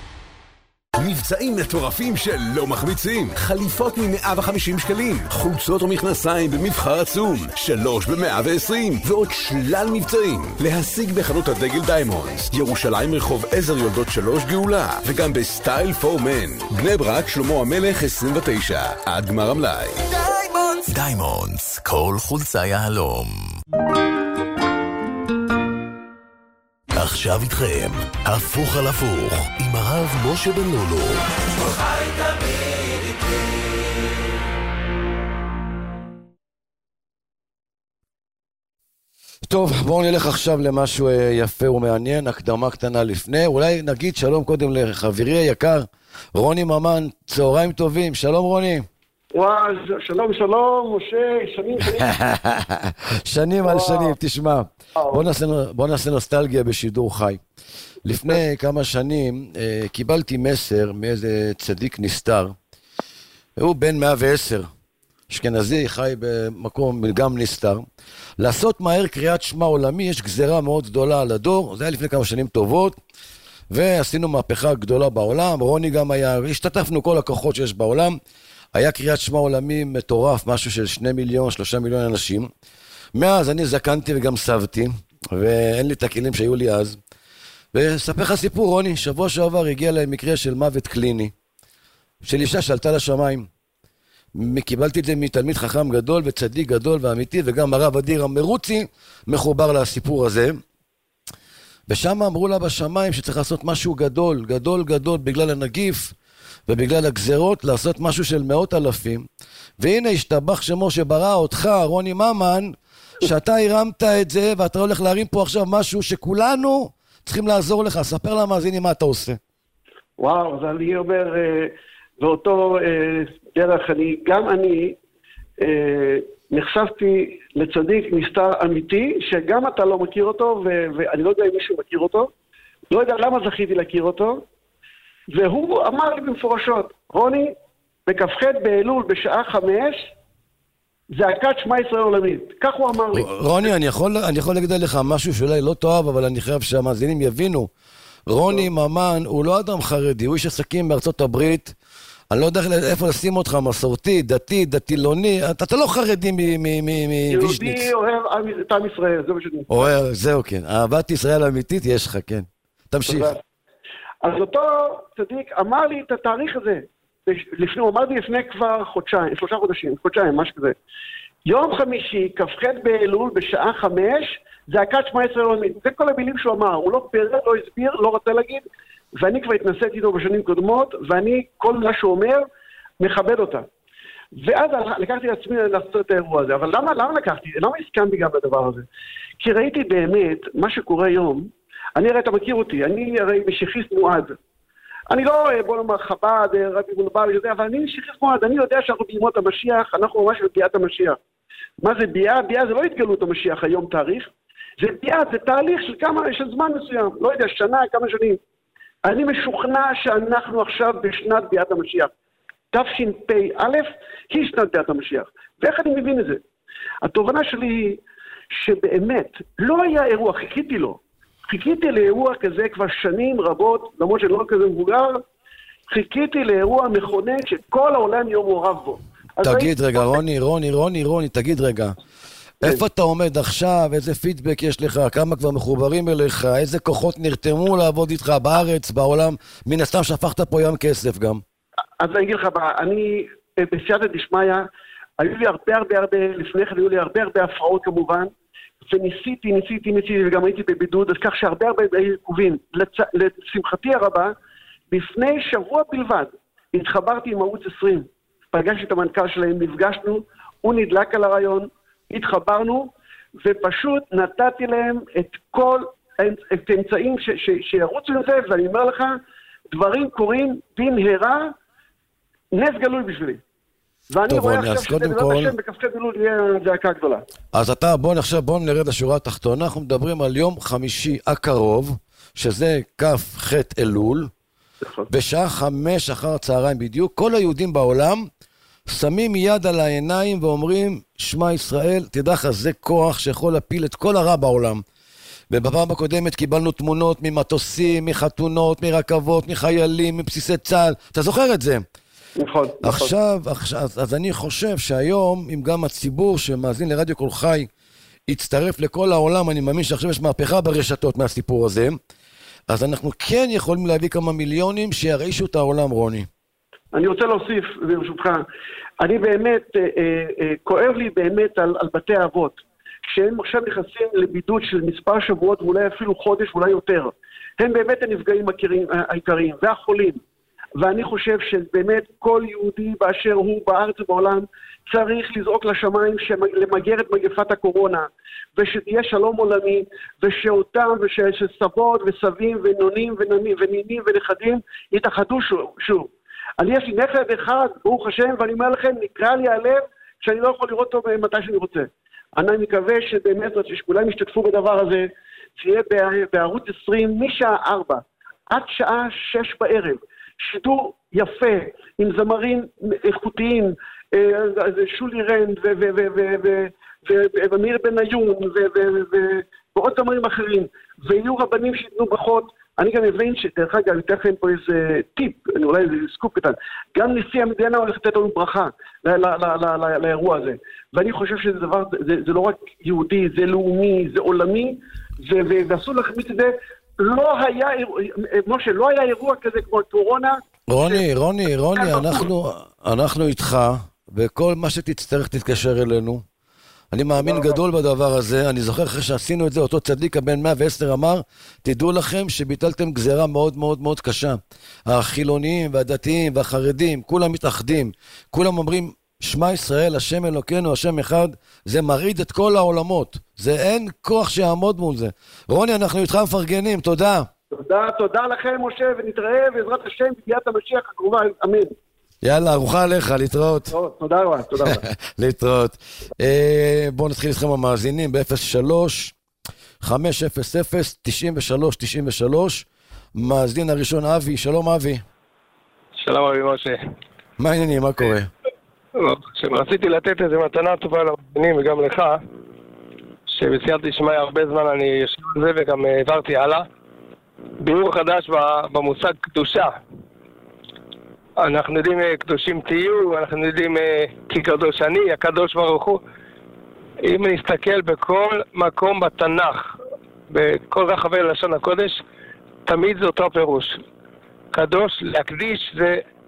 מבצעים מטורפים שלא מחמיצים. חליפות מ-מאה וחמישים שקלים, חולצות ומכנסיים במבחר עצום, שלוש ב-מאה ועשרים, ועוד שלל מבצעים. להשיג בחנות הדגל דיימונדס, ירושלים רחוב עזר יולדות שלוש גאולה, וגם בסטייל פור מן. בני ברק שלמה המלך עשרים ותשע, עד גמר המלאי. דיימונדס! דיימונדס, כל חולצה יהלום. עכשיו איתכם, הפוך על הפוך, עם הרב משה בן לולו. חי תמיד איתי. טוב, בואו נלך עכשיו למשהו יפה ומעניין, הקדמה קטנה לפני. אולי נגיד שלום קודם לחברי היקר, רוני ממן, צהריים טובים. שלום רוני. וואו, שלום שלום, משה, שנים שנים. שנים על שנים, תשמע. בוא נעשה, בוא נעשה נוסטלגיה בשידור חי. לפני כמה שנים אה, קיבלתי מסר מאיזה צדיק נסתר. הוא בן מאה ועשר, אשכנזי, חי במקום גם נסתר. לעשות מהר קריאת שמע עולמי, יש גזרה מאוד גדולה על הדור, זה היה לפני כמה שנים טובות, ועשינו מהפכה גדולה בעולם, רוני גם היה, השתתפנו כל הכוחות שיש בעולם, היה קריאת שמע עולמי מטורף, משהו של שני מיליון, שלושה מיליון אנשים. מאז אני זקנתי וגם סבתי, ואין לי את הכלים שהיו לי אז. וספר לך סיפור, רוני, שבוע שעבר הגיע להם מקרה של מוות קליני, של אישה שעלתה לשמיים. קיבלתי את זה מתלמיד חכם גדול וצדיק גדול ואמיתי, וגם הרב אדיר המרוצי מחובר לסיפור הזה. ושם אמרו לה בשמיים שצריך לעשות משהו גדול, גדול גדול בגלל הנגיף, ובגלל הגזרות לעשות משהו של מאות אלפים. והנה השתבח שמו שברא אותך, רוני ממן, שאתה הרמת את זה, ואתה הולך להרים פה עכשיו משהו שכולנו צריכים לעזור לך. ספר למאזינים מה אתה עושה. וואו, אז אני אומר, באותו דרך, אני, גם אני נחשפתי לצדיק נסתר אמיתי, שגם אתה לא מכיר אותו, ואני לא יודע אם מישהו מכיר אותו, לא יודע למה זכיתי להכיר אותו, והוא אמר לי במפורשות, רוני, בכ"ח באלול בשעה חמש, זעקת שמע ישראל עולמית. כך הוא אמר לי. רוני, אני יכול, אני יכול להגיד לך משהו שאולי לא תאהב, אבל אני חייב שהמאזינים יבינו. רוני ממן הוא לא אדם חרדי, הוא איש עסקים בארצות הברית. אני לא יודע איפה לשים אותך, מסורתי, דתי, דתילוני. אתה, אתה לא חרדי מוויז'ניץ. יהודי אוהב את עם ישראל, זה מה שאני... אוהב, זהו כן. אהבת ישראל אמיתית יש לך, כן. תמשיך. אז אותו צדיק אמר לי את התאריך הזה, לפני, הוא אמר לי לפני כבר חודשיים, שלושה חודשים, חודשיים, משהו כזה. יום חמישי, כ"ח באלול, בשעה חמש, זעקת שמע ישראל עולמית. זה כל המילים שהוא אמר, הוא לא פירט, לא הסביר, לא רוצה להגיד, ואני כבר התנסיתי איתו בשנים קודמות, ואני, כל מה שהוא אומר, מכבד אותה. ואז לקחתי לעצמי לעשות את האירוע הזה. אבל למה, למה לקחתי? למה הסכמתי גם לדבר הזה? כי ראיתי באמת, מה שקורה היום, אני הרי, אתה מכיר אותי, אני הרי משיחיסט מועד. אני לא, בוא נאמר, חב"ד, רבי מולבר, אבל אני משיחיסט מועד, אני יודע שאנחנו בימות המשיח, אנחנו ממש בביאת המשיח. מה זה ביאה? ביאה זה לא התגלות המשיח היום תאריך, זה ביאה, זה תהליך של כמה, של זמן מסוים, לא יודע, שנה, כמה שנים. אני משוכנע שאנחנו עכשיו בשנת ביאת המשיח. תשפ"א היא שנת ביאת המשיח. ואיך אני מבין את זה? התובנה שלי היא שבאמת לא היה אירוע, חיכיתי לו. חיכיתי לאירוע כזה כבר שנים רבות, למרות שאני לא כזה מבוגר, חיכיתי לאירוע מכונן שכל העולם יהיה מעורב בו. תגיד רגע, רוני, רוני, רוני, רוני, תגיד רגע. איפה אתה עומד עכשיו? איזה פידבק יש לך? כמה כבר מחוברים אליך? איזה כוחות נרתמו לעבוד איתך בארץ, בעולם? מן הסתם שפכת פה ים כסף גם. אז אני אגיד לך, אני בסייעתא דשמיא, היו לי הרבה הרבה הרבה, לפני כן היו לי הרבה הרבה הפרעות כמובן, וניסיתי, ניסיתי, ניסיתי, וגם הייתי בבידוד, אז כך שהרבה הרבה עיכובים. לצ... לשמחתי הרבה, לפני שבוע בלבד, התחברתי עם ערוץ עשרים, פגשתי את המנכ"ל שלהם, נפגשנו, הוא נדלק על הרעיון, התחברנו, ופשוט נתתי להם את כל את האמצעים ש... ש... שירוצו עם זה, ואני אומר לך, דברים קורים במהרה, נס גלוי בשבילי. ואני רואה עכשיו שזה בעזרת השם בכ"ט באלול יהיה זעקה גדולה. אז אתה, בוא עכשיו, בוא נרד לשורה התחתונה, אנחנו מדברים על יום חמישי הקרוב, שזה כ"ח אלול, בשעה חמש אחר הצהריים בדיוק, כל היהודים בעולם שמים יד על העיניים ואומרים, שמע ישראל, תדע לך, זה כוח שיכול להפיל את כל הרע בעולם. ובפעם הקודמת קיבלנו תמונות ממטוסים, מחתונות, מרכבות, מחיילים, מבסיסי צה"ל, אתה זוכר את זה? נכון. עכשיו, עכשיו, אז אני חושב שהיום, אם גם הציבור שמאזין לרדיו כל חי, יצטרף לכל העולם, אני מאמין שעכשיו יש מהפכה ברשתות מהסיפור הזה, אז אנחנו כן יכולים להביא כמה מיליונים שירעישו את העולם, רוני. אני רוצה להוסיף, ברשותך, אני באמת, אה, אה, כואב לי באמת על, על בתי האבות, שהם עכשיו נכנסים לבידוד של מספר שבועות, ואולי אפילו חודש, ואולי יותר. הם באמת הנפגעים העיקריים, והחולים. ואני חושב שבאמת כל יהודי באשר הוא בארץ ובעולם צריך לזעוק לשמיים למגר את מגפת הקורונה, ושתהיה שלום עולמי, ושאותם ושסבות וסבים ונונים וננים ונינים ונכדים יתאחדו שוב. אני יש לי נכד אחד, ברוך השם, ואני אומר לכם, נקרא לי הלב שאני לא יכול לראות אותו מתי שאני רוצה. אני מקווה שבאמת שכולם ישתתפו בדבר הזה, שיהיה בערוץ עשרים משעה ארבע עד שעה שש בערב. שידור יפה, עם זמרים איכותיים, שולי רנד ומיר בניון ועוד זמרים אחרים, ויהיו רבנים שיתנו ברכות. אני גם מבין שדרך אגב, אני אתן לכם פה איזה טיפ, אולי איזה סקופ קטן, גם נשיא המדינה הולך לתת לנו ברכה לאירוע הזה, ואני חושב שזה דבר, זה לא רק יהודי, זה לאומי, זה עולמי, ואסור להחמיץ את זה. לא היה, משה, לא היה אירוע כזה כמו קורונה. רוני, רוני, רוני, אנחנו, אנחנו איתך, וכל מה שתצטרך תתקשר אלינו. אני מאמין גדול בדבר הזה, אני זוכר אחרי שעשינו את זה, אותו צדיק הבן מאה ועשר אמר, תדעו לכם שביטלתם גזרה מאוד מאוד מאוד קשה. החילוניים והדתיים והחרדים, כולם מתאחדים, כולם אומרים, שמע ישראל, השם אלוקינו, השם אחד, זה מרעיד את כל העולמות. זה אין כוח שיעמוד מול זה. רוני, אנחנו איתך מפרגנים, תודה. תודה, תודה לכם, משה, ונתראה בעזרת השם בביאת המשיח הקרובה, אמן. יאללה, ארוחה עליך, להתראות. תודה רבה, תודה רבה. להתראות. בואו נתחיל איתכם המאזינים ב-אפס שלוש חמש אפס אפס תשעים ושלוש תשעים ושלוש. מאזין הראשון אבי, שלום אבי. שלום אבי משה. מה העניינים, מה קורה? רציתי לתת איזה מתנה טובה למאזינים וגם לך, שבסייעתא דשמיא הרבה זמן אני יושב על זה וגם העברתי הלאה. ביאור חדש במושג קדושה. אנחנו יודעים קדושים תהיו, אנחנו יודעים כי קדוש אני, הקדוש ברוך הוא. אם נסתכל בכל מקום בתנ"ך, בכל רחבי לשון הקודש, תמיד זה אותו פירוש. קדוש, להקדיש זה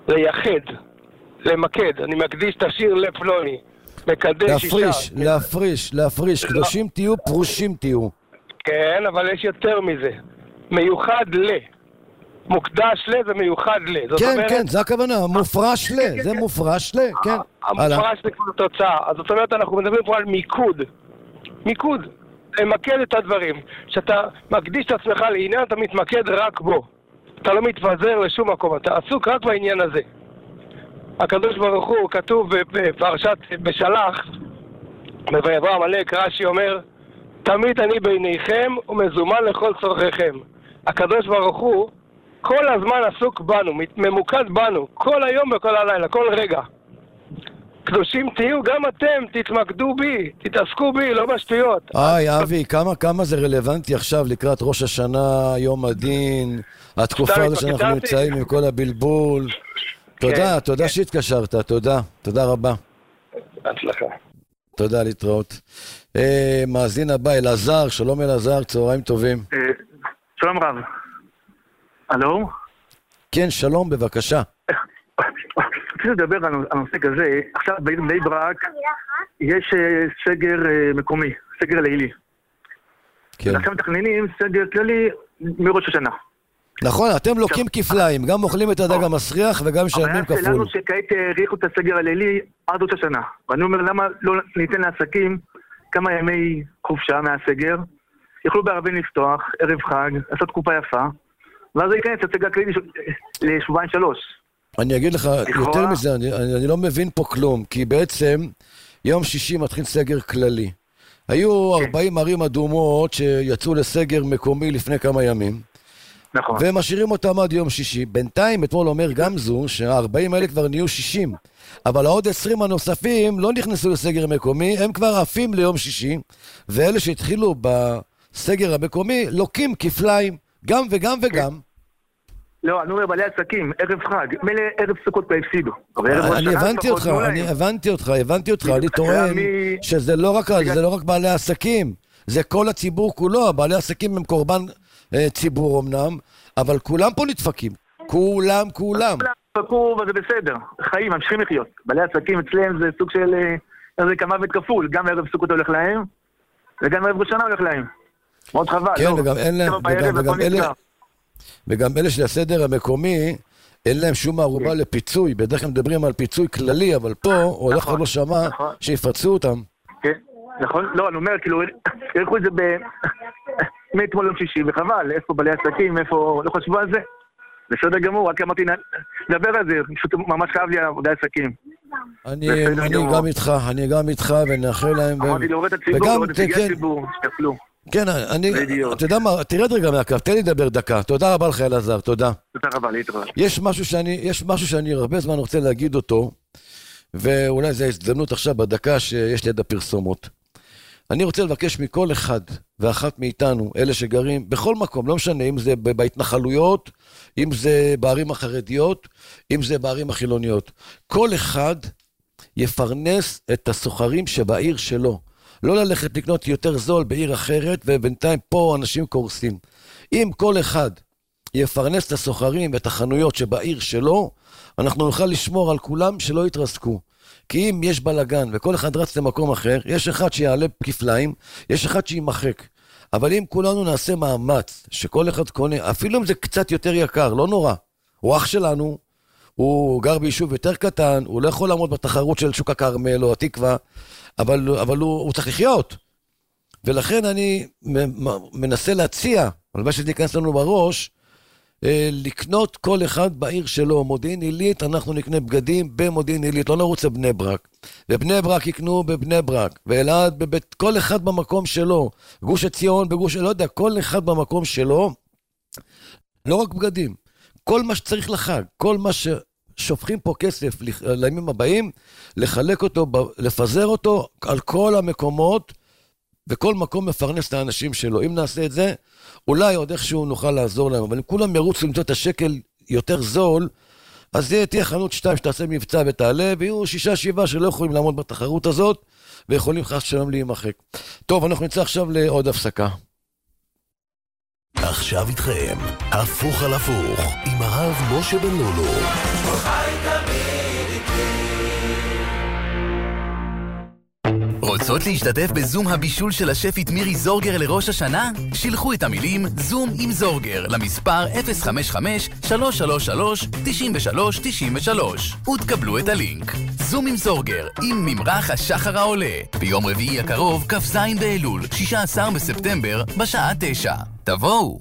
לייחד, למקד. אני מקדיש את השיר לפלוני. מקדש אישה. להפריש, להפריש, להפריש. קדושים תהיו, פרושים תהיו. כן, אבל יש יותר מזה. מיוחד ל. מוקדש ל זה מיוחד ל. כן, כן, זה הכוונה. מופרש ל. זה מופרש ל, כן. המופרש זה כבר תוצאה. אז זאת אומרת, אנחנו מדברים פה על מיקוד. מיקוד. למקד את הדברים. כשאתה מקדיש את עצמך לעניין, אתה מתמקד רק בו. אתה לא מתפזר לשום מקום. אתה עסוק רק בעניין הזה. הקדוש ברוך הוא כתוב בפרשת בשלח, בויברא עמלק, רש"י אומר, תמיד אני בעיניכם ומזומן לכל צורכיכם. הקדוש ברוך הוא כל הזמן עסוק בנו, ממוקד בנו, כל היום וכל הלילה, כל רגע. קדושים תהיו, גם אתם תתמקדו בי, תתעסקו בי, לא בשטויות. היי, אבי, כמה, כמה זה רלוונטי עכשיו לקראת ראש השנה, יום הדין, התקופה הזו שאנחנו נמצאים עם כל הבלבול. תודה, תודה שהתקשרת, תודה, תודה רבה. הצלחה. תודה, להתראות. מאזין הבא, אלעזר, שלום אלעזר, צהריים טובים. שלום רב. הלו? כן, שלום, בבקשה. רציתי לדבר על הנושא כזה, עכשיו בבני ברק יש סגר מקומי, סגר לילי. כן. עכשיו מתכננים סגר כללי מראש השנה. נכון, אתם לוקים כפליים, גם אוכלים את הדג המסריח וגם משלמים כפול. הבעיה שלנו שכעת העריכו את הסגר הלילי עד ראש השנה. ואני אומר, למה לא ניתן לעסקים כמה ימי חופשה מהסגר, יוכלו בערבים לפתוח, ערב חג, לעשות תקופה יפה, ואז זה ייכנס הסגר הכללי לשבועיים שלוש. אני אגיד לך, יותר מזה, אני, אני, אני לא מבין פה כלום, כי בעצם יום שישי מתחיל סגר כללי. היו ארבעים ערים אדומות שיצאו לסגר מקומי לפני כמה ימים. נכון. והם משאירים אותם עד יום שישי. בינתיים, אתמול אומר גם זו, שה-ארבעים האלה כבר נהיו שישים. אבל העוד עשרים הנוספים לא נכנסו לסגר מקומי, הם כבר עפים ליום שישי, ואלה שהתחילו בסגר המקומי לוקים כפליים, גם וגם וגם. לא, אני אומר בעלי עסקים, ערב חג, מלא ערב סוכות בהפסידו. אני הבנתי אותך, אני הבנתי אותך, הבנתי אותך, אני טוען שזה לא רק בעלי העסקים, זה כל הציבור כולו, בעלי העסקים הם קורבן ציבור אמנם, אבל כולם פה נדפקים, כולם, כולם. כולם נדפקו וזה בסדר, חיים, ממשיכים לחיות. בעלי עסקים אצלם זה סוג של, זה כמה וכפול, גם ערב סוכות הולך להם, וגם ערב ראשונה הולך להם. מאוד חבל. כן, וגם אין להם, וגם אלה... וגם אלה של הסדר המקומי, אין להם שום ערובה לפיצוי. בדרך כלל מדברים על פיצוי כללי, אבל פה הולך לא שמע שיפצו אותם. כן, נכון. לא, אני אומר, כאילו, הלכו את זה מאתמול יום שישי, וחבל, איפה בעלי עסקים, איפה, לא חשבו על זה. בסדר גמור, רק אמרתי, נדבר על זה, פשוט ממש חייב לי עבודי עסקים. אני גם איתך, אני גם איתך, ונאחל להם. אמרתי, להורד הציבור, להורד הציגי הציבור, שתפלו. כן, אני, אתה יודע מה, תרד רגע מהקו, תן לי לדבר דקה. תודה רבה לך אלעזר, תודה. תודה רבה, להתראות. יש משהו שאני, יש משהו שאני הרבה זמן רוצה להגיד אותו, ואולי זו ההזדמנות עכשיו בדקה שיש ליד הפרסומות. אני רוצה לבקש מכל אחד ואחת מאיתנו, אלה שגרים בכל מקום, לא משנה, אם זה בהתנחלויות, אם זה בערים החרדיות, אם זה בערים החילוניות. כל אחד יפרנס את הסוחרים שבעיר שלו. לא ללכת לקנות יותר זול בעיר אחרת, ובינתיים פה אנשים קורסים. אם כל אחד יפרנס את הסוחרים ואת החנויות שבעיר שלו, אנחנו נוכל לשמור על כולם שלא יתרסקו. כי אם יש בלגן וכל אחד רץ למקום אחר, יש אחד שיעלה כפליים, יש אחד שימחק. אבל אם כולנו נעשה מאמץ, שכל אחד קונה, אפילו אם זה קצת יותר יקר, לא נורא. הוא אח שלנו, הוא גר ביישוב יותר קטן, הוא לא יכול לעמוד בתחרות של שוק הכרמל או התקווה, אבל, אבל הוא, הוא צריך לחיות. ולכן אני מנסה להציע, על מה שזה ייכנס לנו בראש, לקנות כל אחד בעיר שלו. מודיעין עילית, אנחנו נקנה בגדים במודיעין עילית, לא נרוץ לבני ברק. בבני ברק יקנו בבני ברק, ואלעד בבית, כל אחד במקום שלו. גוש עציון, בגוש, לא יודע, כל אחד במקום שלו. לא רק בגדים, כל מה שצריך לחג, כל מה ששופכים פה כסף לימים הבאים, לחלק אותו, לפזר אותו על כל המקומות, וכל מקום מפרנס את האנשים שלו. אם נעשה את זה, אולי עוד איכשהו נוכל לעזור להם, אבל אם כולם ירוצו למצוא את השקל יותר זול, אז זה תהיה חנות שתיים שתעשה מבצע ותעלה, ויהיו שישה שבעה שלא יכולים לעמוד בתחרות הזאת, ויכולים חס שלום להימחק. טוב, אנחנו נצא עכשיו לעוד הפסקה. עכשיו איתכם, הפוך על הפוך, עם הרב משה בן לולו. חי תמיד איתי. רוצות להשתתף בזום הבישול של השפית מירי זורגר לראש השנה? שילחו את המילים זום עם זורגר למספר אפס חמש חמש שלוש שלוש שלוש תשע שלוש תשע שלוש ותקבלו את הלינק. זום עם זורגר עם ממרח השחר העולה ביום רביעי הקרוב כ"ז באלול שישה עשר בספטמבר בשעה תשע. תבואו.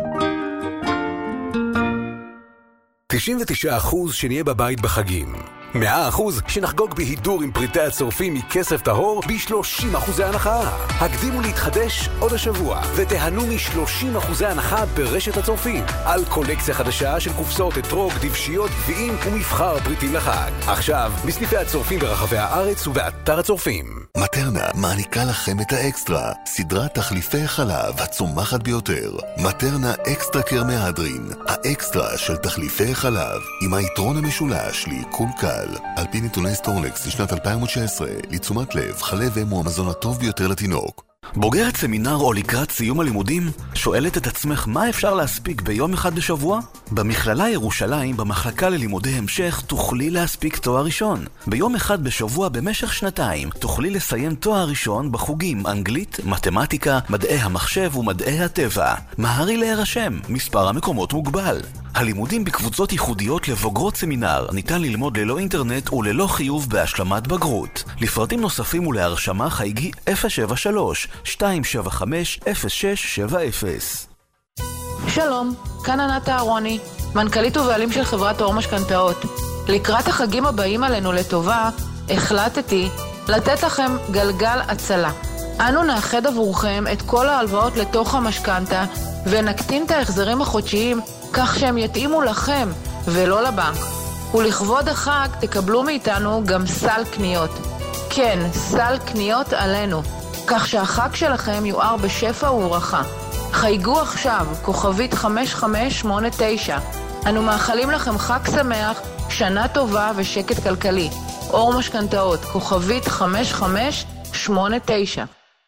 תשעים ותשעה אחוז שנהיה בבית בחגים. מאה אחוז שנחגוג בהידור עם פריטי הצורפים מכסף טהור ב-שלושים אחוזי הנחה. הקדימו להתחדש עוד השבוע ותהנו מ-שלושים אחוזי הנחה ברשת הצורפים על קולקציה חדשה של קופסאות אתרוג, דבשיות, גביעים ומבחר פריטים לחג. עכשיו בסניפי הצורפים ברחבי הארץ ובאתר הצורפים. מטרנה מעניקה לכם את האקסטרה, סדרת תחליפי חלב הצומחת ביותר. מטרנה אקסטרה קרמהדרין, האקסטרה של תחליפי חלב, עם היתרון המשולש לעיכול קל. על פי נתוני סטורנקס לשנת אלפיים תשע עשרה, לתשומת לב, חלב אם הוא המזון הטוב ביותר לתינוק. בוגרת סמינר או לקראת סיום הלימודים, שואלת את עצמך מה אפשר להספיק ביום אחד בשבוע? במכללה ירושלים, במחלקה ללימודי המשך, תוכלי להספיק תואר ראשון. ביום אחד בשבוע במשך שנתיים, תוכלי לסיים תואר ראשון בחוגים אנגלית, מתמטיקה, מדעי המחשב ומדעי הטבע. מהרי להירשם, מספר המקומות מוגבל. הלימודים בקבוצות ייחודיות לבוגרות סמינר ניתן ללמוד ללא אינטרנט וללא חיוב בהשלמת בגרות. לפרטים נוספים ולהרשמה חייגי אפס שבע שלוש שתיים שבע חמש אפס שש שבע אפס. שלום, כאן ענת אהרוני, מנכ"לית ובעלים של חברת אור משכנתאות. לקראת החגים הבאים עלינו לטובה, החלטתי לתת לכם גלגל הצלה. אנו נאחד עבורכם את כל ההלוואות לתוך המשכנתה ונקטין את ההחזרים החודשיים כך שהם יתאימו לכם ולא לבנק. ולכבוד החג תקבלו מאיתנו גם סל קניות. כן, סל קניות עלינו, כך שהחג שלכם יואר בשפע וברכה. חייגו עכשיו, כוכבית חמש חמש שמונה תשע. אנו מאחלים לכם חג שמח, שנה טובה ושקט כלכלי. אור משכנתאות, כוכבית חמש חמש שמונה תשע.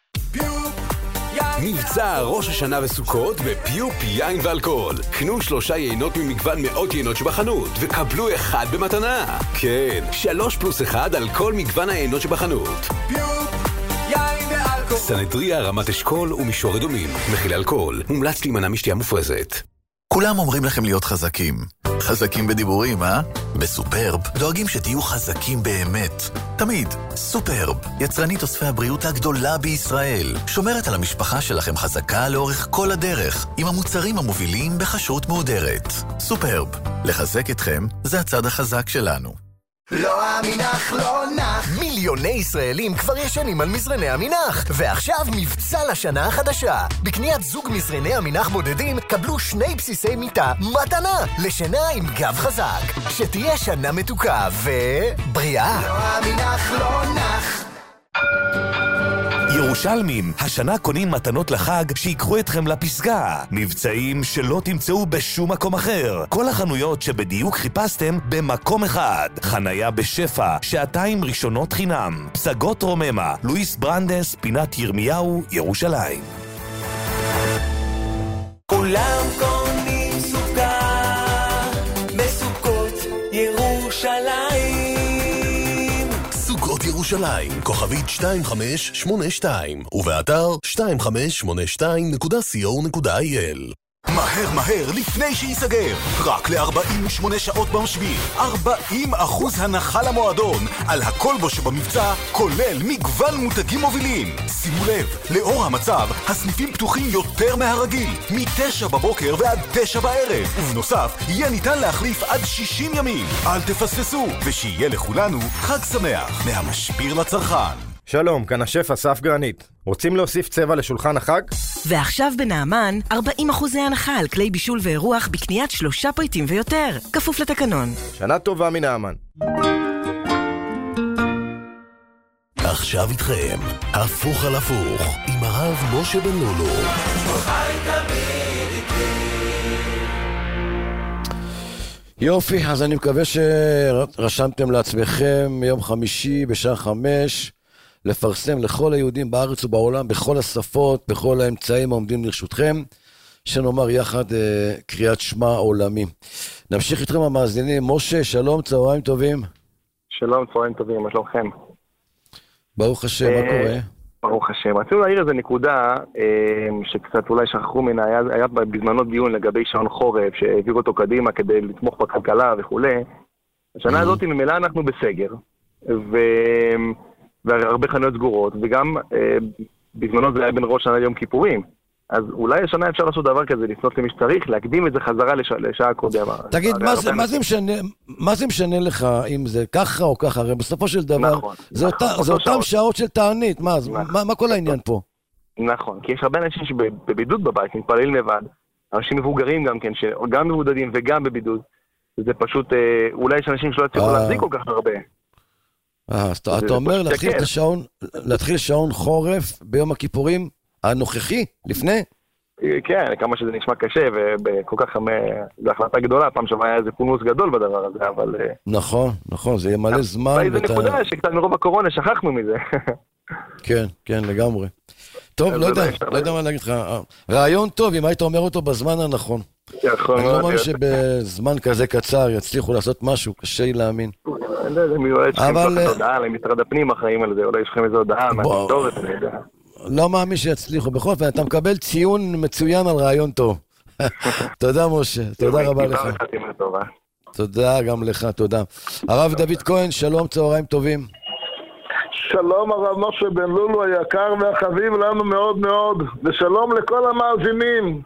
מבצע ראש השנה וסוכות בפיופ יין ואלכוהול. קנו שלושה יינות ממגוון מאות יינות שבחנות וקבלו אחד במתנה. כן, שלוש פלוס אחד על כל מגוון היינות שבחנות. פיופ יין ואלכוהול. סנהדריה, רמת אשכול ומישור אדומים. מכיל אלכוהול, מומלץ להימנע משתייה מופרזת. כולם אומרים לכם להיות חזקים. חזקים בדיבורים, אה? בסופרב דואגים שתהיו חזקים באמת. תמיד. סופרב, יצרנית אוספי הבריאות הגדולה בישראל. שומרת על המשפחה שלכם חזקה לאורך כל הדרך, עם המוצרים המובילים בחשרות מהודרת. סופרב, לחזק אתכם זה הצד החזק שלנו. לא המינח לא נח. מיליוני ישראלים כבר ישנים על מזרני המינח, ועכשיו מבצע לשנה החדשה. בקניית זוג מזרני המינח בודדים קבלו שני בסיסי מיטה מתנה לשינה עם גב חזק. שתהיה שנה מתוקה ובריאה. לא המינח לא נח. ירושלמים, השנה קונים מתנות לחג שיקחו אתכם לפסגה. מבצעים שלא תמצאו בשום מקום אחר. כל החנויות שבדיוק חיפשתם במקום אחד. חנייה בשפע, שעתיים ראשונות חינם. פסגות רוממה, לואיס ברנדס, פינת ירמיהו, ירושלים. כולם קונים סוכה בסוכות ירושלים. סוכות ירושלים, כוכבית שתיים חמש שמונה שתיים, ובאתר שתיים חמש שמונה שתיים נקודה סי או נקודה איי אל. מהר מהר לפני שיסגר, רק ל-ארבעים ושמונה שעות במשביר, ארבעים אחוז הנחה למועדון על הכל בו שבמבצע, כולל מגוון מותגים מובילים. שימו לב, לאור המצב, הסניפים פתוחים יותר מהרגיל, מתשע בבוקר ועד תשע בערב, ובנוסף, יהיה ניתן להחליף עד שישים ימים. אל תפספסו, ושיהיה לכולנו חג שמח מהמשביר לצרכן. שלום, כאן השף אסף גרנית. רוצים להוסיף צבע לשולחן החג? ועכשיו בנעמן, ארבעים אחוזי הנחה על כלי בישול ואירוח בקניית שלושה פריטים ויותר. כפוף לתקנון. שנה טובה מנעמן. עכשיו איתכם, הפוך על הפוך, עם הרב משה בן לולו. חי תמיד איתי. יופי, אז אני מקווה שרשמתם לעצמכם יום חמישי בשעה חמש לפרסם לכל היהודים בארץ ובעולם, בכל השפות, בכל האמצעים העומדים לרשותכם, שנאמר יחד אה, קריאת שמע עולמי. נמשיך איתכם המאזינים. משה, שלום, צהריים טובים. שלום, צהריים טובים, מה שלומכם? ברוך השם, מה קורה? ברוך השם. רצינו להעיר איזו נקודה שקצת אולי שכחו ממנה, היה, היה בזמנו דיון לגבי שעון חורף, שהעביר אותו קדימה כדי לתמוך בכלכלה וכו'. השנה הזאת ממילא אנחנו בסגר, ו... והרבה חנויות סגורות, וגם בזמנו זה היה בין ראש שנה ליום כיפורים. אז אולי השנה אפשר לעשות דבר כזה, לפנות למי שצריך, להקדים את זה חזרה לש... לשעה קודם. תגיד, מה זה, מה, זה משנה, מה זה משנה לך אם זה ככה או ככה? הרי בסופו של דבר, נכון, זה, נכון, אותה, זה אותם שעות. שעות של תענית, מה, נכון. מה, מה כל העניין פה? נכון, כי יש הרבה אנשים שבבידוד בבית, מתפללים לבד, אנשים מבוגרים גם כן, שגם מבודדים וגם בבידוד, זה פשוט, אולי יש אנשים שלא יצליחו להחזיק כל כך הרבה. אה, אז אתה אומר להתחיל את השעון, להתחיל שעון חורף ביום הכיפורים הנוכחי, לפני? כן, כמה שזה נשמע קשה, וכל כך, זו החלטה גדולה, פעם שמה היה איזה פונוס גדול בדבר הזה, אבל... נכון, נכון, זה יהיה מלא זמן. זה נקודה שקצת מרוב הקורונה שכחנו מזה. כן, כן, לגמרי. טוב, לא יודע, לא יודע מה להגיד לך. רעיון טוב, אם היית אומר אותו בזמן הנכון. אני לא מאמין שבזמן כזה קצר יצליחו לעשות משהו, קשה לי להאמין. אני לא יודע, אולי יש לכם ככה הודעה למשרד הפנים אחראים על זה, אולי יש לכם איזו הודעה מהתקשורת, אני יודע. לא מאמין שיצליחו. בכל אופן, אתה מקבל ציון מצוין על רעיון טוב. תודה, משה. תודה רבה לך. תודה גם לך, תודה. הרב דוד כהן, שלום, צהריים טובים. שלום הרב משה בן לולו היקר והחביב לנו מאוד מאוד, ושלום לכל המאזינים.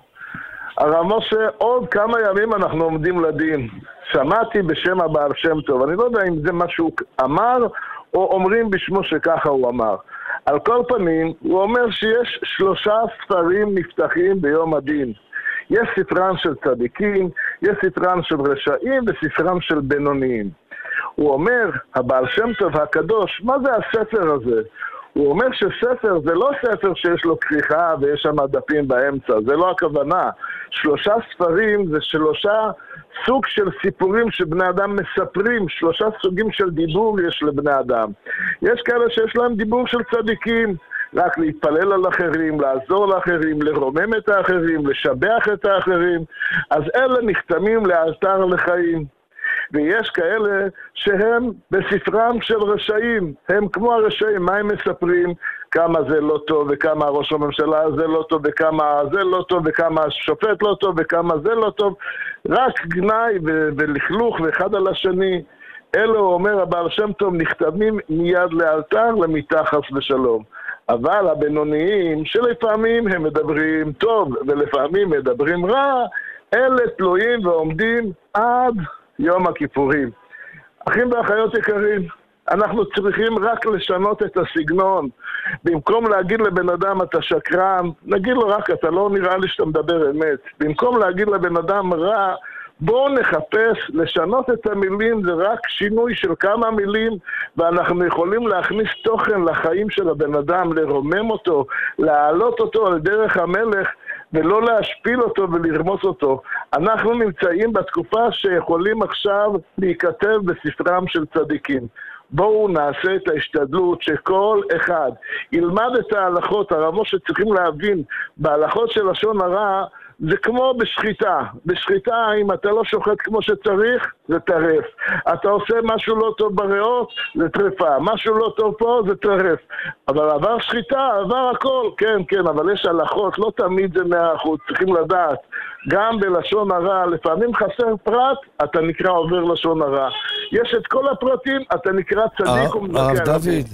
הרב משה, עוד כמה ימים אנחנו עומדים לדין. שמעתי בשם הבעל שם טוב, אני לא יודע אם זה מה שהוא אמר, או אומרים בשמו שככה הוא אמר. על כל פנים, הוא אומר שיש שלושה ספרים נפתחים ביום הדין. יש ספרם של צדיקים, יש ספרם של רשעים וספרם של בינוניים. הוא אומר, הבעל שם טוב הקדוש, מה זה הספר הזה? הוא אומר שספר זה לא ספר שיש לו כריכה ויש שם דפים באמצע, זה לא הכוונה. שלושה ספרים זה שלושה סוג של סיפורים שבני אדם מספרים, שלושה סוגים של דיבור יש לבני אדם. יש כאלה שיש להם דיבור של צדיקים, רק להתפלל על אחרים, לעזור לאחרים, לרומם את האחרים, לשבח את האחרים, אז אלה נחתמים לאלתר לחיים. ויש כאלה שהם בספרם של רשעים, הם כמו הרשעים, מה הם מספרים? כמה זה לא טוב וכמה ראש הממשלה זה לא טוב וכמה זה לא טוב וכמה השופט לא טוב וכמה זה לא טוב, רק גנאי ו- ולכלוך ואחד על השני. אלו, אומר הבעל שם טוב, נכתבים מיד לאלתר למיתה חס ושלום. אבל הבינוניים שלפעמים הם מדברים טוב ולפעמים מדברים רע, אלה תלויים ועומדים עד יום הכיפורים. אחים ואחיות יקרים, אנחנו צריכים רק לשנות את הסגנון. במקום להגיד לבן אדם אתה שקרן, נגיד לו רק אתה לא נראה לי שאתה מדבר אמת. במקום להגיד לבן אדם רע, בואו נחפש לשנות את המילים, זה רק שינוי של כמה מילים, ואנחנו יכולים להכניס תוכן לחיים של הבן אדם, לרומם אותו, להעלות אותו על דרך המלך, ולא להשפיל אותו ולרמוס אותו. אנחנו נמצאים בתקופה שיכולים עכשיו להיכתב בספרם של צדיקים. בואו נעשה את ההשתדלות שכל אחד ילמד את ההלכות. הרב שצריכים להבין, בהלכות של לשון הרע, זה כמו בשחיטה. בשחיטה, אם אתה לא שוחט כמו שצריך, זה טרף. אתה עושה משהו לא טוב בריאות, זה טרפה. משהו לא טוב פה, זה טרף. אבל עבר שחיטה, עבר הכל. כן, כן, אבל יש הלכות, לא תמיד זה מאה אחוז. צריכים לדעת. גם בלשון הרע, לפעמים חסר פרט, אתה נקרא עובר לשון הרע. יש את כל הפרטים, אתה נקרא צדיק ומזכר. הרב דוד,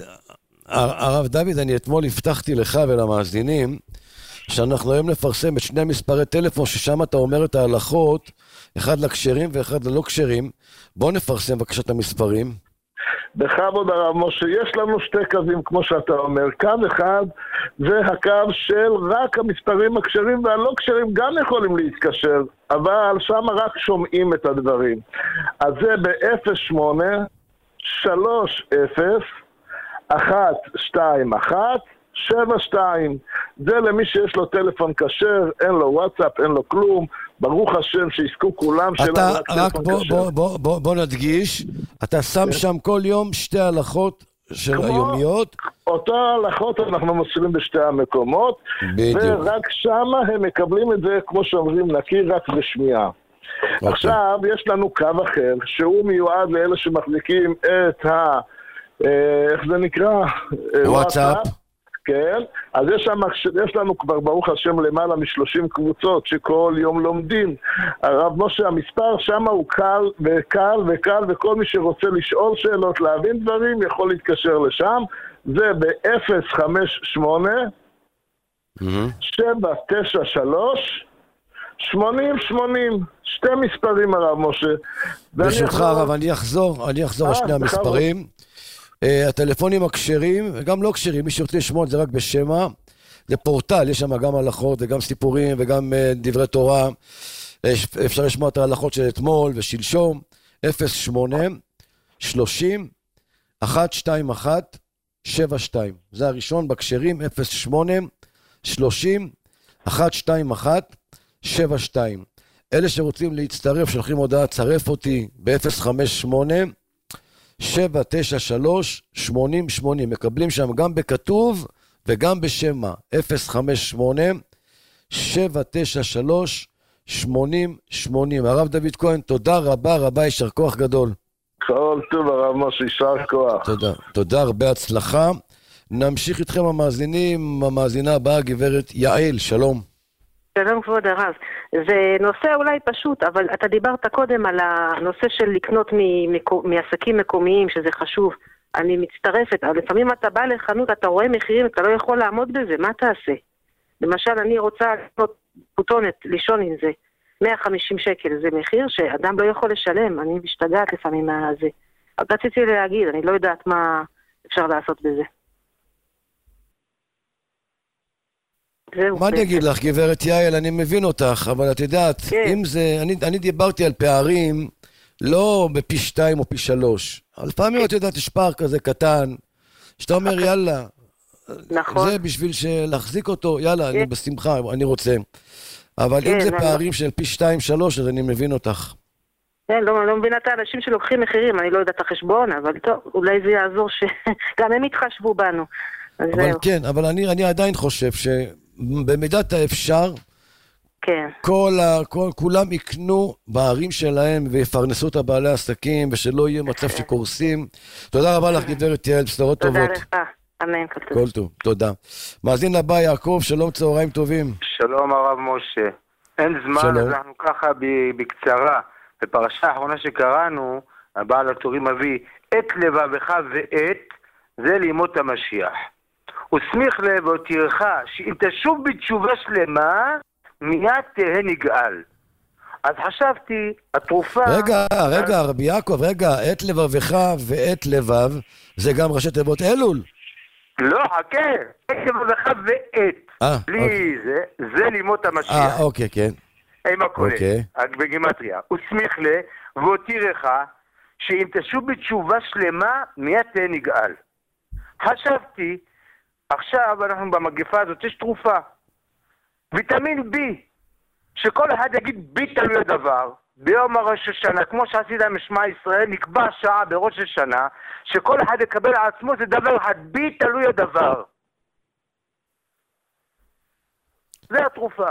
הרב דוד, אני אתמול הבטחתי לך ולמאזינים, שאנחנו היום נפרסם את שני מספרי טלפון ששם אתה אומר את ההלכות, אחד לקשרים ואחד ללא קשרים. בואו נפרסם בבקשה את המספרים. בכבוד הרב משה, יש לנו שתי קווים כמו שאתה אומר. קו אחד זה הקו של רק המספרים הקשרים והלא קשרים גם יכולים להתקשר, אבל שם רק שומעים את הדברים. אז זה ב-אפס שמונה שלוש אפס אחת שתיים אחת שבע שתיים. זה למי שיש לו טלפון כשר, אין לו וואטסאפ, אין לו כלום. ברוך השם שיזכו כולם שאין אתה, רק רק טלפון בוא, כשר. בוא, בוא, בוא, בוא נדגיש, אתה שם שם כל יום שתי הלכות של היומיות. אותו הלכות אנחנו מוסרים בשתי המקומות, בדיוק. ורק שמה הם מקבלים את זה, כמו שאומרים, נקי רק בשמיעה. Okay. עכשיו יש לנו קו אחר, שהוא מיועד לאלה שמחזיקים את ה... איך זה נקרא? וואטסאפ. כן, אז יש, שם, יש לנו כבר ברוך השם למעלה משלושים קבוצות שכל יום לומדים. הרב משה, המספר שם הוא קל וקל וקל, וכל מי שרוצה לשאול שאלות, להבין דברים, יכול להתקשר לשם. זה ב-אפס חמש שמונה שבע תשע שלוש שמונים שמונים, שתי מספרים הרב משה. ברשותך הרב, אני אחזור, אני אחזור על שני המספרים. הטלפונים הכשרים, וגם לא כשרים, מי שרוצה לשמוע את זה רק בשמה, זה פורטל, יש שם גם הלכות וגם סיפורים וגם דברי תורה, אפשר לשמוע את ההלכות של אתמול ושלשום, אפס שמונה שלושים אחת שתיים אחת שבע שתיים, זה הראשון בכשרים, אפס שמונה שלושים אחת שתיים אחת שבע שתיים. אלה שרוצים להצטרף, שולחים הודעה, צרף אותי ב-אפס חמש שמונה שבע תשע שלוש שמונים שמונים, מקבלים שם גם בכתוב וגם בשמה, אפס חמש שמונה שבע תשע שלוש שמונים שמונים. הרב דוד כהן, תודה רבה רבה, יישר כוח גדול. כל טוב הרב משה, יישר כוח. תודה, תודה, הרבה הצלחה. נמשיך איתכם המאזינים, המאזינה הבאה, גברת יעל, שלום. שלום כבוד הרב. זה נושא אולי פשוט, אבל אתה דיברת קודם על הנושא של לקנות מעסקים מקומיים, שזה חשוב. אני מצטרפת, אבל לפעמים אתה בא לחנות, אתה רואה מחירים, אתה לא יכול לעמוד בזה, מה תעשה? למשל, אני רוצה לקנות פוטונת, לישון עם זה, מאה וחמישים שקל, זה מחיר שאדם לא יכול לשלם, אני משתגעת לפעמים מהזה. אז רציתי להגיד, אני לא יודעת מה אפשר לעשות בזה. מה אני אגיד לך, גברת יעל, אני מבין אותך, אבל את יודעת, אם זה, אני, אני דיברתי על פערים, לא בפי שתיים או פי שלוש. אבל לפעמים את יודעת, יש פער כזה קטן, שאתה אומר, יאללה, זה בשביל להחזיק אותו, יאללה, אני בשמחה, אני רוצה. אבל אם זה פערים של פי שתיים, שלוש, אז אני מבין אותך. כן, לא, לא מבינה את האנשים שלוקחים מחירים, אני לא יודעת החשבון, אבל טוב, אולי זה יעזור שגם הם יתחשבו בנו. אבל כן, אבל אני, אני עדיין חושב שבמידת האפשר, כן. כל ה, כל, כולם יקנו בערים שלהם ויפרנסו את הבעלי העסקים, ושלא יהיה מצב שקורסים. תודה רבה לך, גברת יעל, בשורות טובות. תודה לך, אמן. כל טוב, תודה. מאזין הבא, יעקב, שלום, צהריים טובים. שלום הרב משה. אין זמן, שלום. אז אנחנו ככה בקצרה. בפרשה האחרונה שקראנו, הבעל התורים מביא, את לבבך ואת, זה לימות המשיח. וסמיך לב והותירך, שאם תשוב בתשובה שלמה, מיד תהיה נגאל. אז חשבתי, התרופה... רגע, רגע, רבי יעקב, רגע, את לבבך ואת לבב, זה גם ראשי תיבות אלול. לא, חכה, את לבבך ואת. בלי זה, זה לימות המשיח. אה, אוקיי, כן. עם הכולל, בגימטריה. וסמיך לב והותירך, שאם תשוב בתשובה שלמה, מיד תהיה נגאל. חשבתי, עכשיו אנחנו במגפה הזאת, יש תרופה. ויטמין בי, שכל אחד יגיד בי תלוי הדבר, ביום הראש השנה, כמו שעשית משמע ישראל, נקבע שעה בראש השנה, שכל אחד יקבל על עצמו, זה דבר אחד, בי תלוי הדבר. זה התרופה.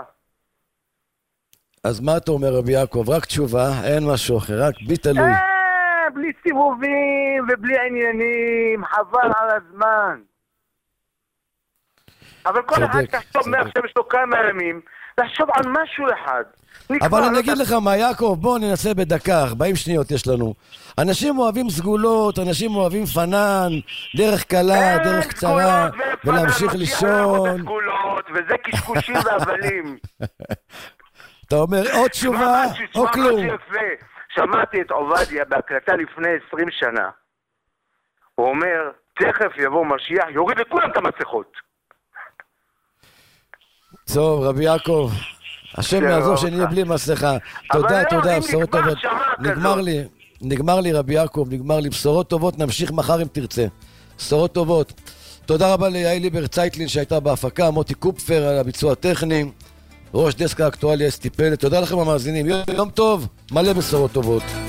אז מה אתה אומר רבי יעקב? רק תשובה, אין משהו אחר, רק בי תלוי. אה, בלי סיבובים ובלי עניינים, חבל על הזמן. אבל כל אחד תחשוב מעכשיו יש לו כמה ימים, תחשוב על משהו אחד. אבל אני אגיד לך מה, יעקב, בוא ננסה בדקה, ארבעים שניות יש לנו. אנשים אוהבים סגולות, אנשים אוהבים פנן, דרך קלה, דרך קצרה, ולהמשיך לישון. וזה קשקושים והבלים. אתה אומר, או תשובה, או כלום. שמעתי את עובדיה בהקלטה לפני עשרים שנה. הוא אומר, תכף יבוא משיח, יוריד לכולם את המסכות. טוב, רבי יעקב, השם יעזור שנהיה בלי מסכה. תודה, תודה, בשורות טובות. נגמר לי, נגמר לי רבי יעקב, נגמר לי, בשורות טובות, נמשיך מחר אם תרצה. בשורות טובות. תודה רבה ליעל ליבר צייטלין שהייתה בהפקה, מוטי קופפר על הביצוע הטכני, ראש דסק האקטואליה אסתי פלד. תודה לכם המאזינים, יום טוב, מלא בשורות טובות.